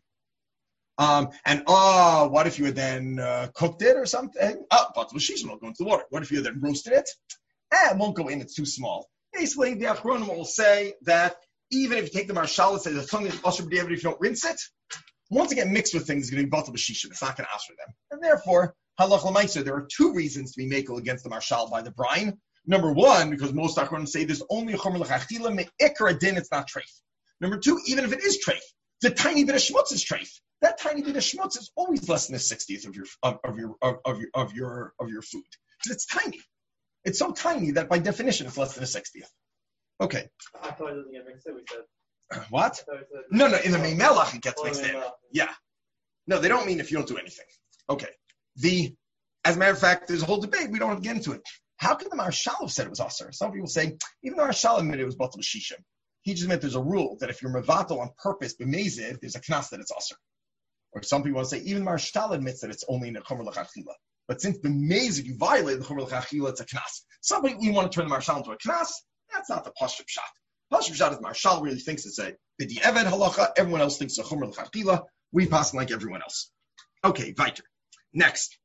What if you had then cooked it or something? Batal b'shishim will go into the water. What if you had then roasted it? It won't go in, it's too small. Basically, the Achronim will say that even if you take the marshal and say there's something that's usher b'diavad if you don't rinse it, once it gets mixed with things, it's going to be batal b'shishim. It's not going to usher them. And therefore, halach l'maisa, there are two reasons to be makel against the marshal by the brine. Number one, because most Achronim say there's only a chomer l'chachila, me'ikar adin, it's not treif. Number two, even if it is treif, the tiny bit of schmutz is treif. That tiny bit of schmutz is always less than a 60th of your food. Because it's tiny. It's so tiny that by definition it's less than a 60th. Okay. I thought it doesn't get mixed in. We said. What? No, in the Meimelach it gets mixed in. Yeah. No, they don't mean if you don't do anything. Okay. As a matter of fact, there's a whole debate. We don't have to get into it. How can the marshal have said it was asr? Some people say, even the marshal admitted it was batal b'shishim. He just meant there's a rule that if you're mevatel on purpose, b'mezid, there's a knas that it's asr. Or some people want to say, even the marshal admits that it's only in a chomer l'chachila. But since b'mezid you violate the chomer l'chachila, it's a knas. Somebody we want to turn the marshal into a knas. That's not the pashtup shot. Pashtup shot is the marshal really thinks it's a b'di'eved halacha. Everyone else thinks it's a chomer l'chachila. We pass like everyone else. Okay, weiter. Next.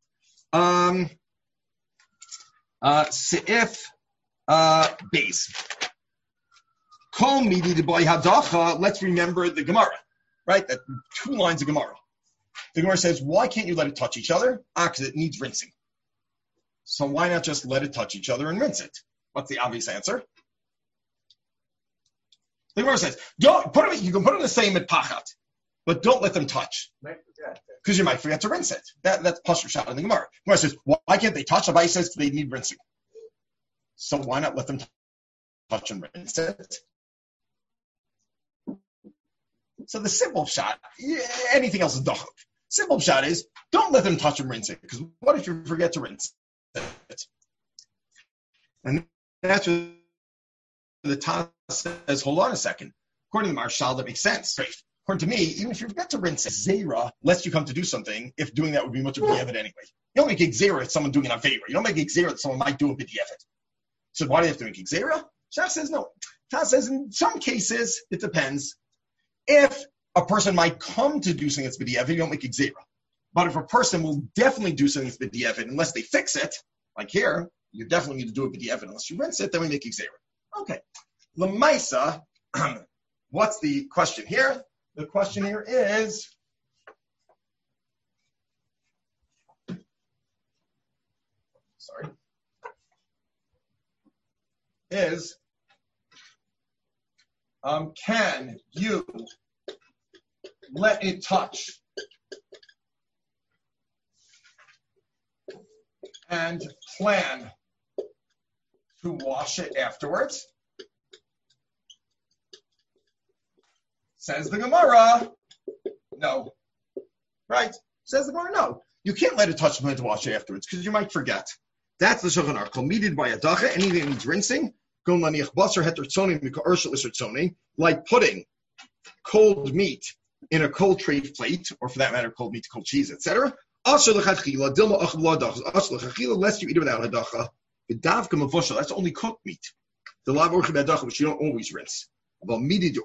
Seif base. Kol midi de boy hadacha. Let's remember the Gemara, right? That 2 lines of Gemara. The Gemara says, why can't you let it touch each other? Because it needs rinsing. So why not just let it touch each other and rinse it? What's the obvious answer? The Gemara says, you can put them the same at pachat, but don't let them touch. Because you might forget to rinse it. That's pashur shot in the Gemara. The Gemara says, why can't they touch? Abai says they need rinsing. So why not let them touch and rinse it? So the simple shot, anything else is dachuk. Simple shot is, don't let them touch and rinse it. Because what if you forget to rinse it? And that's what the Taz says, hold on a second. According to the marshal, that makes sense. Right? According to me, even if you forget to rinse it, zera, lest you come to do something, if doing that would be much of a b'di'evet anyway. You don't make a zera if someone doing an avera. You don't make a zera that someone might do a b'di'evet. So why do you have to make a zera? Shach says no. Taz says in some cases, it depends. If a person might come to do something that's b'di'evet, you don't make a zera. But if a person will definitely do something that's b'di'evet unless they fix it, like here, you definitely need to do a b'di'evet unless you rinse it, then we make a zera. Okay. L'maisa, what's the question here? The question here is, can you let it touch and plan to wash it afterwards? Says the Gemara, no. Right? Says the Gemara, no. You can't let it touch and plan to wash it afterwards because you might forget. That's the Shulchan Aruch. Committed by a dacha, anything that needs rinsing, like putting cold meat in a cold tray plate, or for that matter, cold meat, cold cheese, etc. Lest you eat it without hadacha. That's only cooked meat. The lav orchi b'adacha, which you don't always rinse. But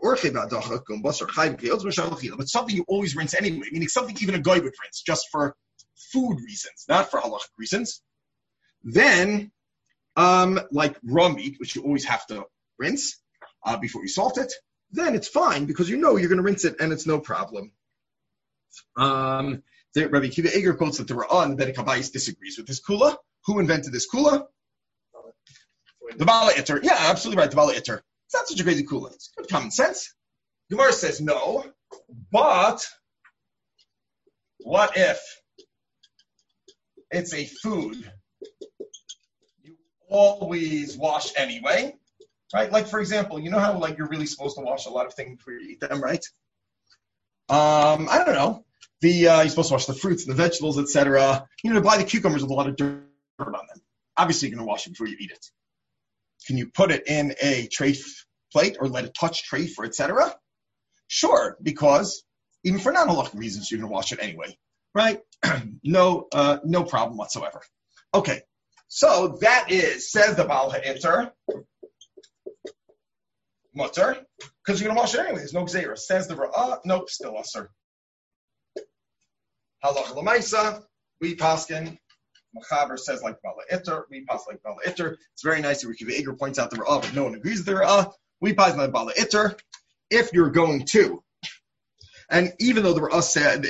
something you always rinse anyway, meaning something even a guy would rinse, just for food reasons, not for halachic reasons. Then, like raw meat, which you always have to rinse before you salt it, then it's fine because you know you're going to rinse it and it's no problem. Rabbi Akiva Eger quotes that the Ra'ah and the Bedek HaBayis disagrees with this kula. Who invented this kula? The Bala Itter. Yeah, absolutely right, the Bala Itter. It's not such a crazy kula. It's good common sense. Gemara says no, but what if it's a food you always wash anyway, right? Like, for example, you know how like you're really supposed to wash a lot of things before you eat them, right? I don't know. You're supposed to wash the fruits and the vegetables, etc. To buy the cucumbers with a lot of dirt on them. Obviously, you're going to wash it before you eat it. Can you put it in a treif plate or let it touch treif or etc.? Sure, because even for non-halachic reasons, you're going to wash it anyway, right? No problem whatsoever. Okay, so that is, says the Baal HaItter, mutter, because you're going to wash it anyway. There's no gzeira. Says the Ra'ah, nope, still usher. Halacha l'maisa, we paskin. Machaber says like Baal HaItter, we pass like Baal HaItter. It's very nice that Rikiva Eger points out the Ra'ah, but no one agrees with the Ra'ah. We pass like Baal HaItter. If you're going to, and even though the Ra'ah said,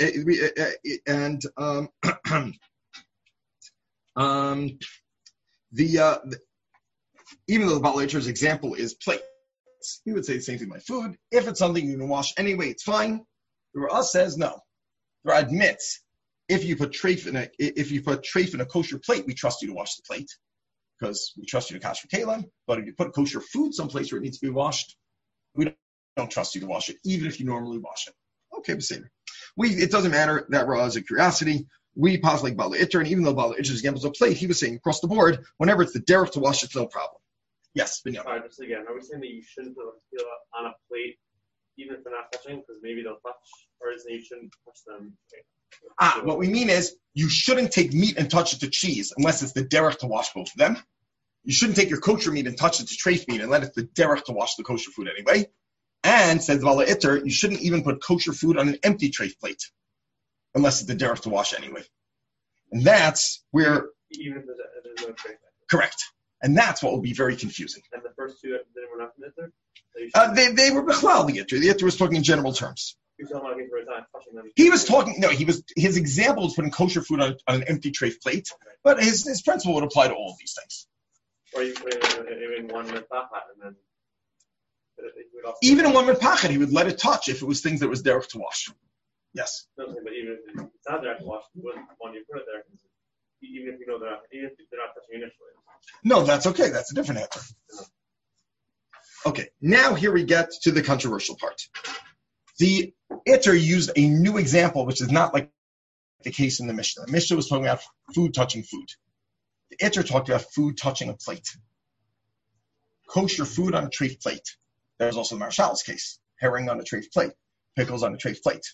even though the Baal HaItter's example is plates, we would say the same thing about food. If it's something you can wash anyway, it's fine. The Ra'ah says no. The Ra'ah admits if you put treif in a kosher plate, we trust you to wash the plate because we trust you to kasher kalim. But if you put kosher food someplace where it needs to be washed, we don't trust you to wash it, even if you normally wash it. Okay, but it doesn't matter. That Ra'ah is a curiosity. We pass like Baal HaItter, and even though Baal HaItter's example is a plate, he was saying across the board, whenever it's the derech to wash, it's no problem. Yes, Binyamin. Just again, are we saying that you shouldn't put them on a plate, even if they're not touching, because maybe they'll touch, or is it you shouldn't touch them? What we mean is you shouldn't take meat and touch it to cheese unless it's the derech to wash both of them. You shouldn't take your kosher meat and touch it to treif meat unless it's the derech to wash the kosher food anyway. And says Baal HaItter, you shouldn't even put kosher food on an empty treif plate unless it's the derech to wash anyway. And that's where even if there's no treif. Correct. And that's what will be very confusing. And the first two, they were not from Itter? They were Bechlal, the Itter. The Itter was talking in general terms. He was talking, his example was putting kosher food on an empty treif plate, but his principle would apply to all of these things. Or you put it in one mitpachat, and then even in one mitpachat, he would let it touch if it was things that was derech to wash. Yes. No, but even if it's not derech to wash, you wouldn't want you put it there. Even if you know they're not touching initially. No, that's okay. That's a different answer. Okay, now here we get to the controversial part. The Itter used a new example, which is not like the case in the Mishnah. The Mishnah was talking about food touching food. The Itter talked about food touching a plate. Kosher food on a treif plate. There's also the Marshal's case. Herring on a treif plate. Pickles on a treif plate.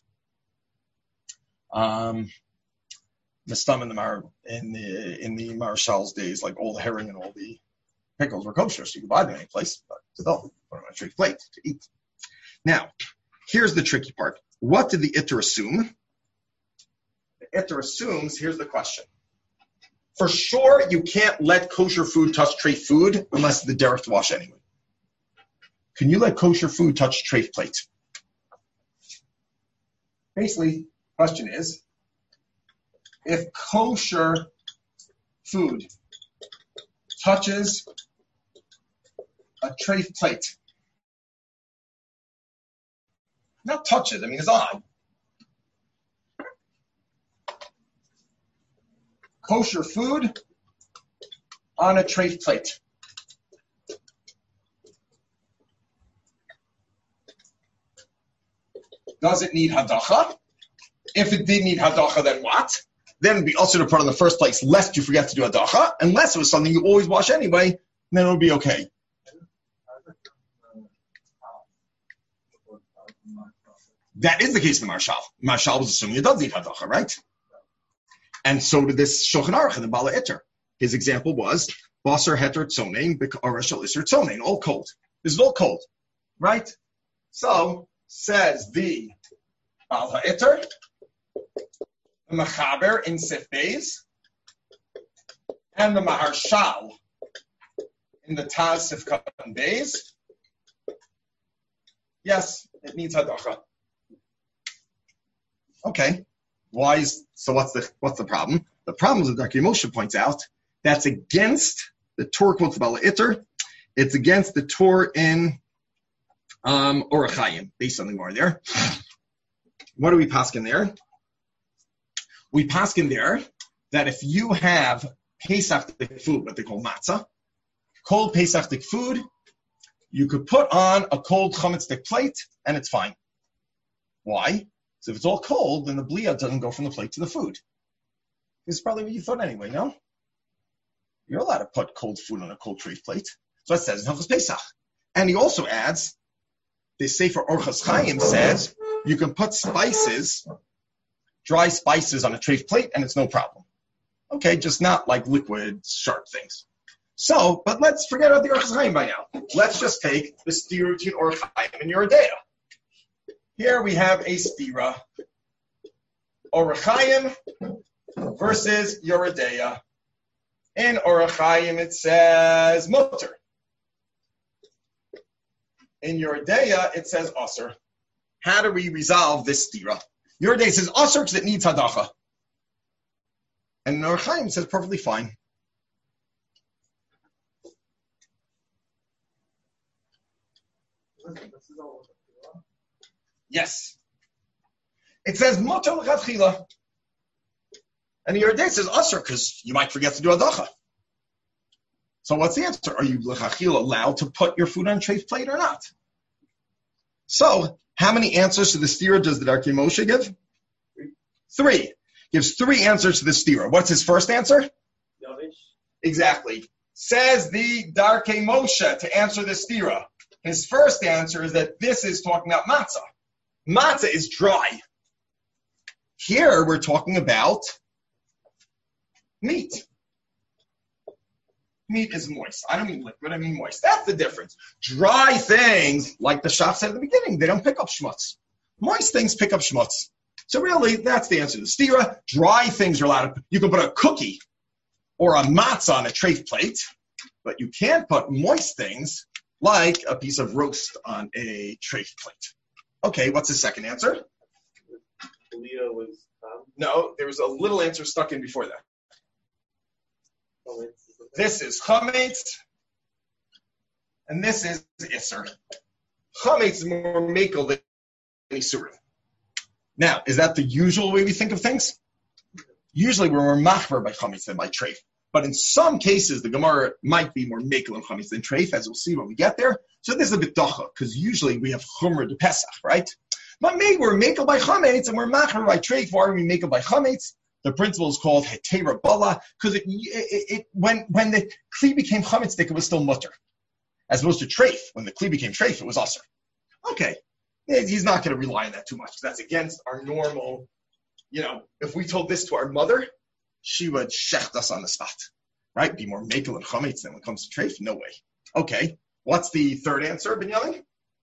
The stum in the Marshal's days, like all the herring and all the pickles were kosher, so you could buy them any place, but still, put them on a treif plate to eat. Now, here's the tricky part. What did the Itter assume? The Itter assumes, here's the question. For sure, you can't let kosher food touch treif food unless the derech to wash anyway. Can you let kosher food touch treif plate? Basically, the question is, if kosher food touches a treif plate, not touch it, I mean, it's on. Kosher food on a treif plate. Does it need hadacha? If it did need hadacha, then what? Then it would be also to put in the first place, lest you forget to do hadacha. Unless it was something you always wash anyway, then it would be okay. That is the case in the Marshal. Marshal was assuming it does need hadacha, right? And so did this Shulchan Aruch and the Baal HaItter. His example was basar heter tzonein b'kara shel iser tzonein, all cold. This is all cold. right? So, says the Baal HaItter, the Mechaber in Sif Beis, and the Maharshal in the Taz Sif Katan Beis. Yes, it needs hadacha. Okay, so what's the problem? The problem is that Darkei Moshe points out that's against the Torah quotes Baal HaItter. It's against the Torah in Orach Chaim. Based something more there. What do we paskin there? We paskin there that if you have Pesach food, what they call matzah, cold Pesach food, you could put on a cold chametz plate and it's fine. Why? So if it's all cold, then the blia doesn't go from the plate to the food. This is probably what you thought anyway, no? You're allowed to put cold food on a cold tray plate. So it says in Hilchos Pesach. And he also adds, the Sefer Orchos Chaim says, you can put spices, dry spices on a tray plate and it's no problem. Okay, just not like liquid, sharp things. So, but let's forget about the Orchos Chaim by now. Let's just take the stira between Orach Chaim and Yoreh De'ah. Here we have a stira. Orach Chaim versus Yoreh De'ah. In Orach Chaim it says mutter. In Yoreh De'ah it says aser. How do we resolve this stira? Yoreh De'ah says aser because it needs hadacha. And Orach Chaim says perfectly fine. Yes. It says mutter l'chatchila. And the Yoreh De'ah says aser because you might forget to do hadacha. So what's the answer? Are you l'chachila allowed to put your food on a tray plate or not? So how many answers to the stira does the Darkei Moshe give? 3. Gives 3 answers to the stira. What's his first answer? Yavish. Exactly. Says the Darkei Moshe to answer the stira. His first answer is that this is talking about matzah. Matzah is dry. Here we're talking about meat. Meat is moist. I don't mean liquid, I mean moist. That's the difference. Dry things, like the Shach said at the beginning, they don't pick up schmutz. Moist things pick up schmutz. So really, that's the answer to the stira. Dry things are allowed to, you can put a cookie or a matzah on a treif plate, but you can't put moist things like a piece of roast on a treif plate. Okay, what's the second answer? Leah was No, there was a little answer stuck in before that. This is chametz, and this is iser. Chametz is more mekel than isurim. Now, is that the usual way we think of things? Usually we're more machmer by chametz than by treif. But in some cases, the Gemara might be more mekel and chametz than treif, as we'll see when we get there. So this is a bit dacha, because usually we have chumrah de Pesach, right? But maybe we're mekel by chametz and we're machmer by treif. Why are we mekel by chametz? The principle is called hetera bala, because when the kli became chametz, it was still mutter. As opposed to treif, when the kli became treif, it was aser. Okay, he's not going to rely on that too much. That's against our normal, if we told this to our mother, she would shecht us on the spot, right? Be more mekel and chametz than when it comes to treif? No way. Okay, what's the third answer, Binyamin?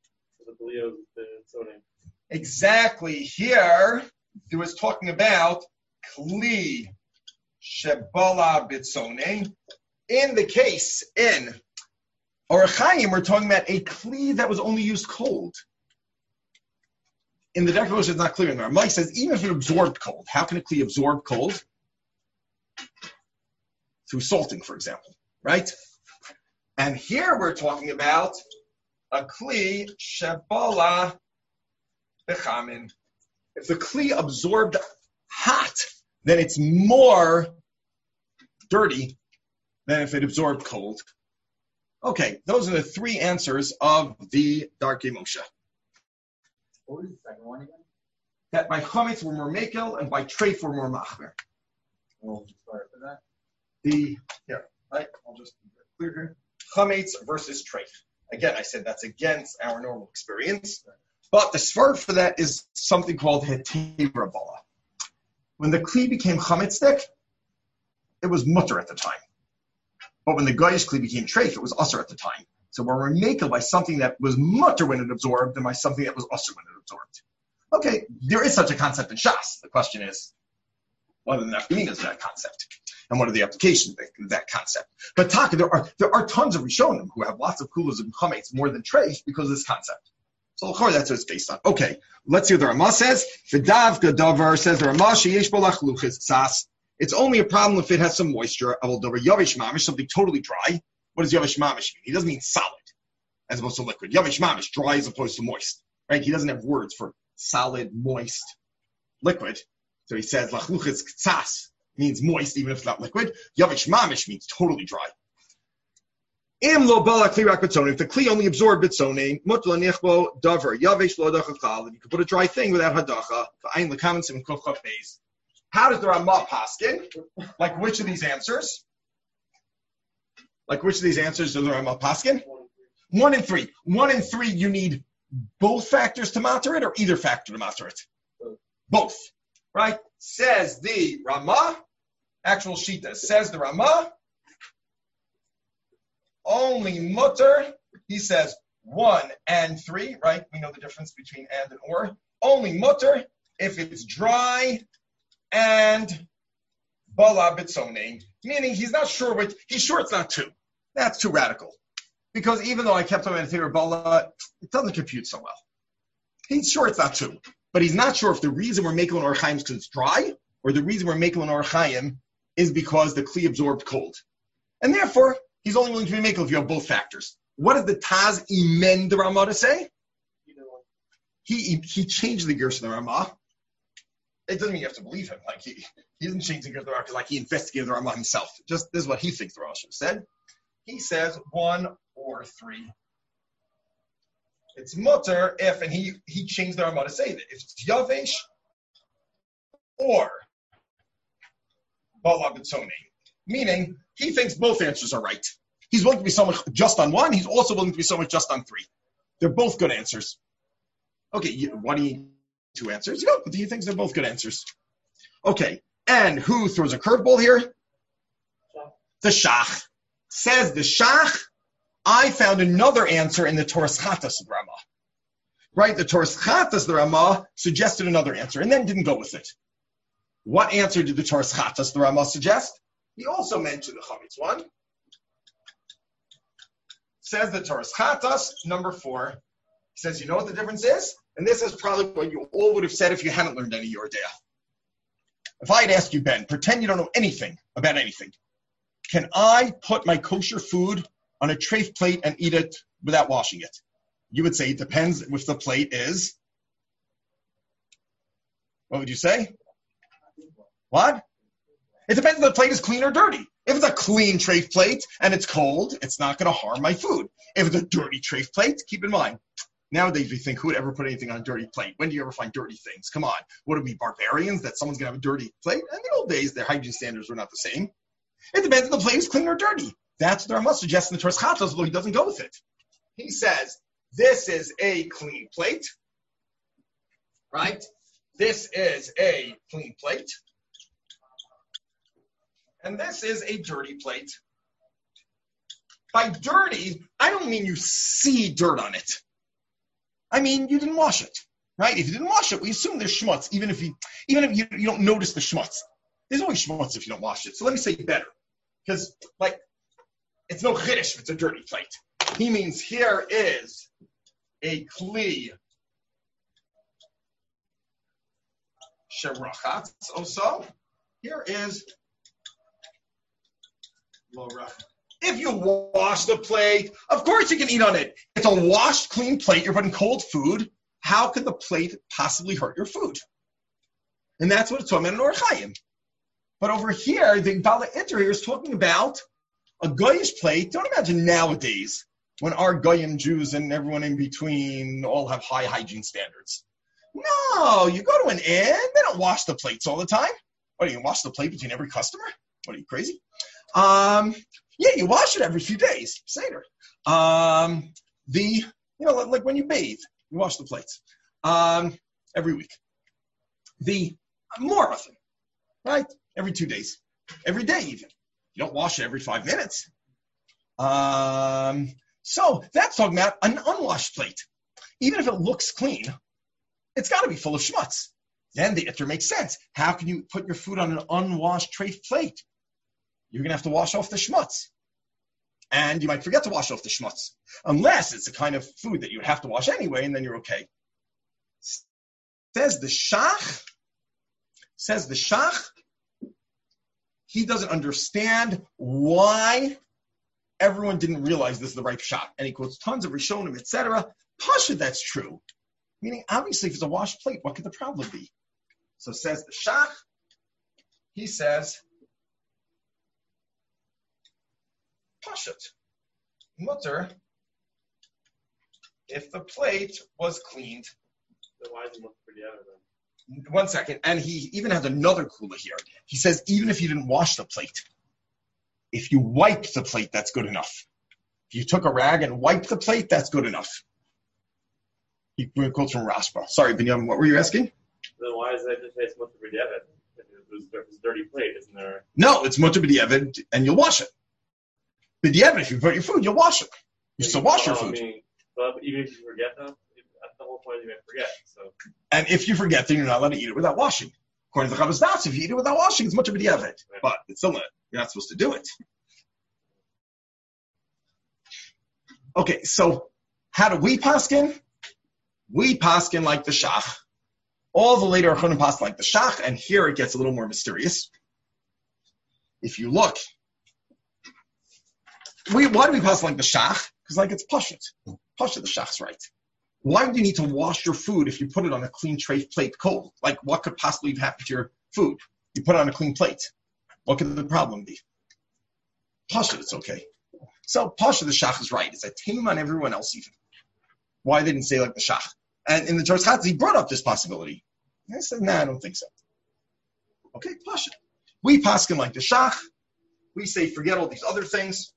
Exactly. Here, it was talking about kli shebala bitzone. In the case in Orach Chaim, we're talking about a kli that was only used cold. In the Darkei Moshe, it's not clear in there. Mike says, even if it absorbed cold, how can a kli absorb cold? Through salting, for example, right? And here we're talking about a kli shebala bechamin. If the kli absorbed hot, then it's more dirty than if it absorbed cold. Okay, those are the 3 answers of the Darkei Moshe. What was the second one again? That by chametz were more mekel and by treif were more machmer. We'll start for that. I'll just clear here. Chametz versus treif. Again, I said that's against our normal experience. But the svart for that is something called hetera bala. When the kli became chametzdik, it was mutter at the time. But when the goyish kli became treif, it was aser at the time. So we're makel by something that was mutter when it absorbed than by something that was usher when it absorbed. Okay, there is such a concept in Shas. The question is, what are the nafkaminas of that concept? And what are the applications of that concept? But Taka, there are tons of Rishonim who have lots of kulas and chametz more than treish because of this concept. So of course that's what it's based on. Okay, let's see what the Ramah says. V'dav Gadavar says the Ramah sheyesh bo lachluchis tzas. It's only a problem if it has some moisture. Avol davar yavish mamish, something totally dry. What does yavish mamish mean? He doesn't mean solid as opposed to liquid. Yavish mamish, dry as opposed to moist. Right? He doesn't have words for solid, moist, liquid. So he says lachluchis tzas means moist even if it's not liquid. Yavish mamish means totally dry. Im lo bala kli rak b'tzonim. If the kli only absorbed b'tzonim, mutla nichbo davar yavish lo hadacha chal. You can put a dry thing without hadacha. V'ayin l'kamen sim kof kof beis. How does the Ramah paskin? Like which of these answers? Like which of these answers does the Ramah paskin? 1 and 3. 1 and 3, you need both factors to matter it or either factor to matter it? Both. Right? Says the Ramah. Actual Shita. Says the Ramah. Only mutter, he says 1 and 3, right? We know the difference between and or. Only mutter if it's dry and bala bitzonein, meaning he's not sure he's sure it's not 2. That's too radical. Because even though I kept him in theory bala, it doesn't compute so well. He's sure it's not 2. But he's not sure if the reason we're making an Orach Chaim is because it's dry, or the reason we're making an Orach Chaim is because the Kli absorbed cold. And therefore, he's only willing to be makel if you have both factors. What does the Taz Imen the Ramah to say? He changed the Gersh of the Ramah. It doesn't mean you have to believe him. Like he doesn't change the Gersh of the Ramah because like he investigated the Ramah himself. Just this is what he thinks the Ramah should have said. He says 1 or 3. It's mutter if, and he changed the Ramah to say that if it's yavesh or bala b'tzonein, meaning he thinks both answers are right. He's willing to be so much just on 1. He's also willing to be so much just on 3. They're both good answers. Okay, what do you need 2 answers? You know, but he thinks they're both good answers. Okay, and who throws a curveball here? The Shach. Says the Shach, I found another answer in the Toras Chatas of Ramah. Right, the Toras Chatas of the Ramah suggested another answer and then didn't go with it. What answer did the Toras Chatas of the Ramah suggest? He also mentioned the Chametz one. Says the Toras Chatas, number 4. He says, you know what the difference is? And this is probably what you all would have said if you hadn't learned any Yordea. If I had asked you, Ben, pretend you don't know anything about anything. Can I put my kosher food on a treif plate and eat it without washing it? You would say it depends if the plate is. What would you say? What? It depends if the plate is clean or dirty. If it's a clean treif plate and it's cold, it's not going to harm my food. If it's a dirty treif plate, keep in mind, nowadays we think, who would ever put anything on a dirty plate? When do you ever find dirty things? Come on. What are we, barbarians, that someone's going to have a dirty plate? In the old days, their hygiene standards were not the same. It depends if the plate is clean or dirty. That's what the Ramah suggests in the Toras Chatas, although he doesn't go with it. He says, this is a clean plate. Right? This is a clean plate. And this is a dirty plate. By dirty, I don't mean you see dirt on it. I mean you didn't wash it, right? If you didn't wash it, we assume there's schmutz, even if you don't notice the schmutz. There's always schmutz if you don't wash it. So let me say better, because like it's no chiddush if it's a dirty plate. He means here is a kli sherachatz. Also, here is. If you wash the plate, of course you can eat on it. It's a washed, clean plate. You're putting cold food. How could the plate possibly hurt your food? And that's what it's talking about in Orach Chaim. But over here, the Bala Inter here is talking about a goyish plate. Don't imagine nowadays when our goyim Jews and everyone in between all have high hygiene standards. No, you go to an inn, they don't wash the plates all the time. What, you can wash the plate between every customer? What, are you crazy? Yeah, you wash it every few days. Seder. Like when you bathe, you wash the plates. Every week. More often, right? Every 2 days. Every day even. You don't wash it every 5 minutes. So that's talking about an unwashed plate. Even if it looks clean, it's got to be full of schmutz. Then the itter makes sense. How can you put your food on an unwashed treif plate? You're going to have to wash off the schmutz. And you might forget to wash off the schmutz. Unless it's the kind of food that you would have to wash anyway, and then you're okay. Says the Shach, he doesn't understand why everyone didn't realize this is the right shot. And he quotes tons of Rishonim, etc. Pasha, that's true. Meaning, obviously, if it's a washed plate, what could the problem be? So says the Shach, he says, Pashat, mutter, if the plate was cleaned. Then why is it mutter b'diavad then? 1 second, and he even has another kula here. He says, even if you didn't wash the plate, if you wiped the plate, that's good enough. If you took a rag and wiped the plate, that's good enough. He quotes from Rashba. Sorry, Binyamin, what were you asking? Then why is that just say it's mutter b'diavad? If it was a dirty plate, isn't there? No, it's mutter b'diavad, and you'll wash it. B'diavad, if you put your food, you'll wash it. You still wash your food. But even if you forget, though, that's the whole point. You may forget. So. And if you forget, then you're not allowed to eat it without washing. According to the Chavos Da'atos, if you eat it without washing, it's mutter b'diavad. Right. But it's still not. You're not supposed to do it. Okay, so how do we paskin? We paskin like the Shach. All the later Achonim paskin like the Shach, and here it gets a little more mysterious. If you look, why do we paskin like the Shach? Because like it's Pashat. Pashat, the Shach's right. Why would you need to wash your food if you put it on a clean treif plate cold? Like what could possibly happen to your food? You put it on a clean plate. What could the problem be? Pashat, it's okay. So Pasha, the Shach is right. It's a tame on everyone else even. Why they didn't say like the Shach? And in the Torah's Chatzos, he brought up this possibility. And I said, I don't think so. Okay, Pasha. We paskin like the Shach. We say forget all these other things.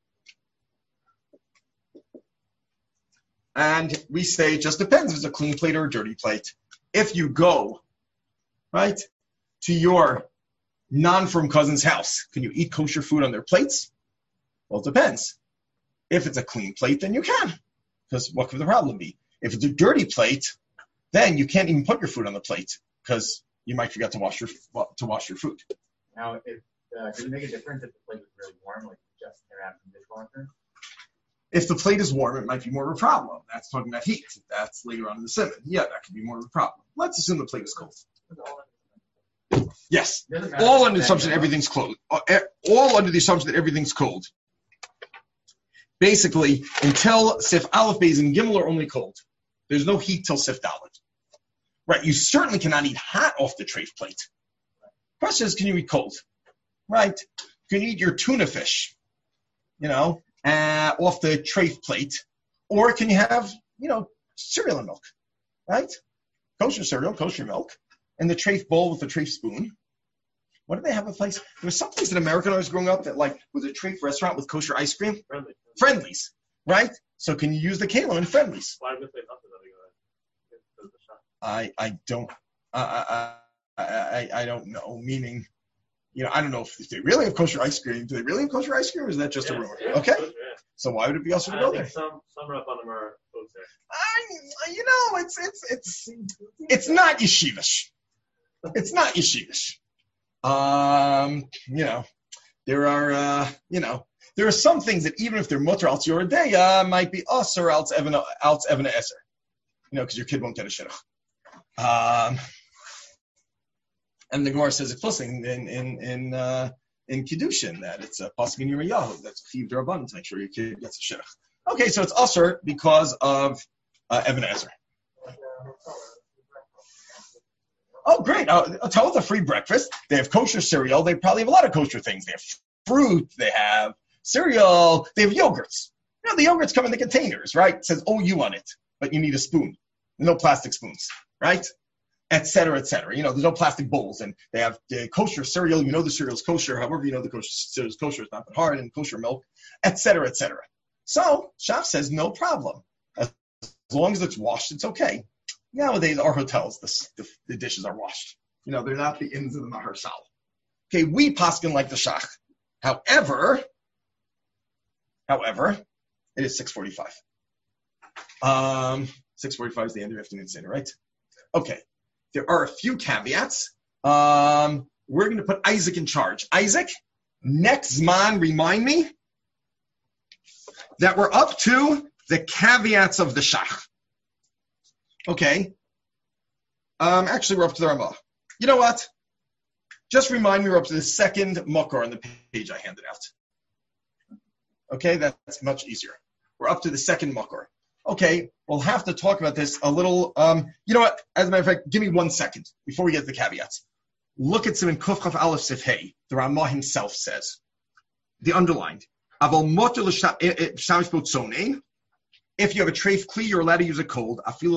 And we say it just depends if it's a clean plate or a dirty plate. If you go, right, to your non-firm cousin's house, can you eat kosher food on their plates? Well, it depends. If it's a clean plate, then you can. Because what could the problem be? If it's a dirty plate, then you can't even put your food on the plate because you might forget to wash your food. Now, does it make a difference if the plate is really warm, like just came out from the dishwasher? If the plate is warm, it might be more of a problem. That's talking about heat. That's later on in the simon. Yeah, that could be more of a problem. Let's assume the plate is cold. Yes. All under the assumption that everything's cold. All under the assumption that everything's cold. Basically, until Sif Aleph, Beis, and Gimel are only cold. There's no heat till Sif Dalet. Right, you certainly cannot eat hot off the treif plate. Question is, can you eat cold? Right? Can you eat your tuna fish, off the treif plate? Or can you have, cereal and milk? Right? Kosher cereal, kosher milk, and the treif bowl with the treif spoon. What did they have a place? There was some place in America when I was growing up that was a treif restaurant with kosher ice cream. Friendlies, right? So can you use the kelo in Friendlies? Why would they not do that? I don't know. Meaning, I don't know if they really have kosher ice cream. Do they really have kosher ice cream, or is that just a rumor? Yeah, okay. Kosher, yeah. So why would it be also to go there? Some up on them are kosher. It's not yeshivish. It's not yeshivish. There are some things that even if they're mutter al tziyur deya might be us or else evena eser. Because your kid won't get a shidduch. And the Gemara says explicitly in Kiddushin that it's a pasuk in Yirmiyahu that's chiv d'rabbanan to make sure your kid gets a shidduch. Okay, so it's usher because of evena eser. Oh, great. Tell us a free breakfast. They have kosher cereal. They probably have a lot of kosher things. They have fruit. They have cereal. They have yogurts. The yogurts come in the containers, right? It says OU on it, but you need a spoon. No plastic spoons, right? Et cetera, et cetera. There's no plastic bowls. And they have the kosher cereal. The cereal's kosher. However, the kosher cereal's kosher. It's not that hard. And kosher milk, et cetera, et cetera. So, Shach says no problem. As long as it's washed, it's okay. Nowadays, our hotels, the dishes are washed. They're not the inns of the Maharsal. Okay, we paskin like the Shach. However, It is 6:45. 6:45 is the end of the afternoon Seder, right? Okay. There are a few caveats. We're going to put Isaac in charge. Isaac, next Zman, remind me that we're up to the caveats of the Shach. Okay. Actually, we're up to the Ramah. You know what? Just remind me we're up to the second Makor on the page I handed out. Okay, that's much easier. We're up to the second Makor. Okay, we'll have to talk about this a little. You know what? As a matter of fact, give me 1 second before we get to the caveats. Look at Siman Kuf Chaf Aleph Sif Hey. The Ramah himself says, the underlined. If you have a treif kli, you're allowed to use a cold.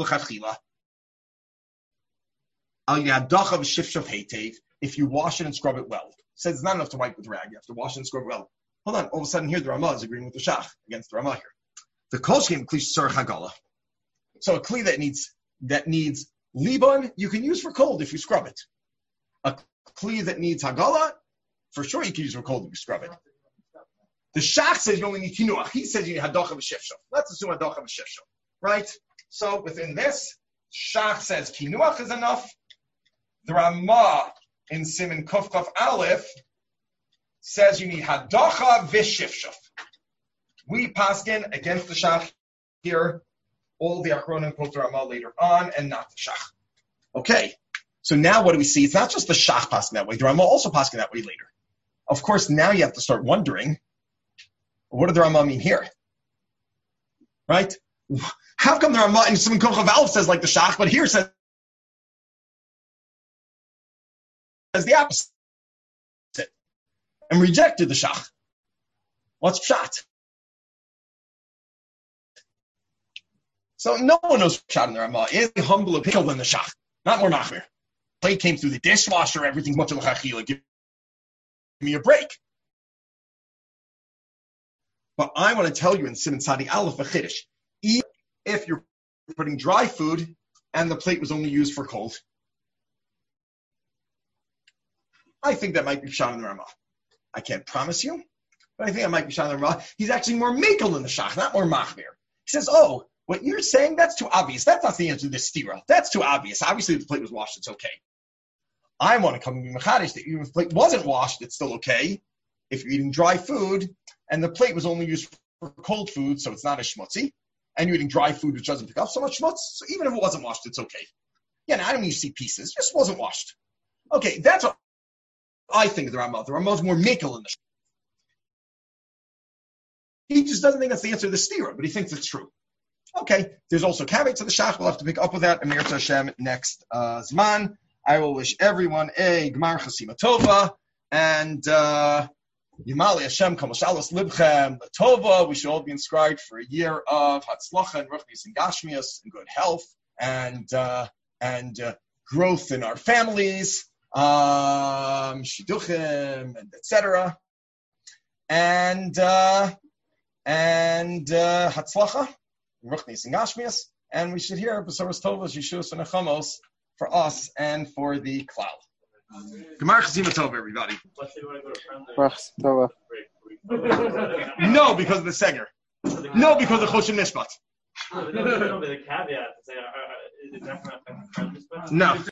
If you wash it and scrub it well. It says it's not enough to wipe with rag. You have to wash it and scrub it well. Hold on. All of a sudden here, the Ramah is agreeing with the Shach against the Ramah here. The kolshim kli sur hagala. So a kli that needs liban, you can use for cold if you scrub it. A kli that needs hagala, for sure you can use for cold if you scrub it. The Shach says you only need kinuach. He says you need hadocha v'shifshov. Let's assume hadocha v'shifshov, right? So within this, Shach says kinuach is enough. The Ramah in Siman Kuf Kaf Aleph says you need hadocha v'shifshov. We paskin against the Shach here. All the Achronim quote the Ramah later on, and not the Shach. Okay, so now what do we see? It's not just the Shach paskin that way. The Ramah also paskin that way later. Of course, now you have to start wondering, what did the Ramah mean here? Right? How come the Ramah in Siman Kuf Kaf Aleph says like the Shach, but here says the opposite and rejected the Shach? What's pshat? So no one knows pshat in the Ramah. Is humble opinion than the Shach, not more machmir. Plate came through the dishwasher, everything's much l'chachila. Give me a break. But I want to tell you in Siman Tzadi Aleph V'Chiddush, even if you're putting dry food and the plate was only used for cold, I think that might be pshat in the Ramah. I can't promise you, but I think that might be pshat in the Ramah. He's actually more mekel than the Shach, not more machmir. He says, oh, what you're saying, that's too obvious. That's not the answer to this stira. That's too obvious. Obviously, if the plate was washed, it's okay. I want to come to be mechadish that even if the plate wasn't washed, it's still okay. If you're eating dry food and the plate was only used for cold food, so it's not a shmutzi, and you're eating dry food which doesn't pick up so much schmutz, so even if it wasn't washed, it's okay. Yeah, now I don't need to see pieces. It just wasn't washed. Okay, that's what I think of the Ramah. The Ramah is more mekel in the. He just doesn't think that's the answer to the stira, but he thinks it's true. Okay, there's also caveats to the Shach. We'll have to pick up with that. Amir Hashem next Zman. I will wish everyone a Gmar Chasima Tova and Yimali Hashem Kamashalos Libchem Tova. We should all be inscribed for a year of Hatzlacha and Ruchnis and Gashmias and good health and growth in our families, Shidduchim and etc. And Hatzlacha. Ruchnis and Gashmias, and we should hear Besoros Tovos, Yeshua and Nechamos for us and for the Klal. Gemar Chazima Tov, everybody. No, because of the Seger. No, because of Choshim Nishpat. No, but the caveat is that definitely affect the. No.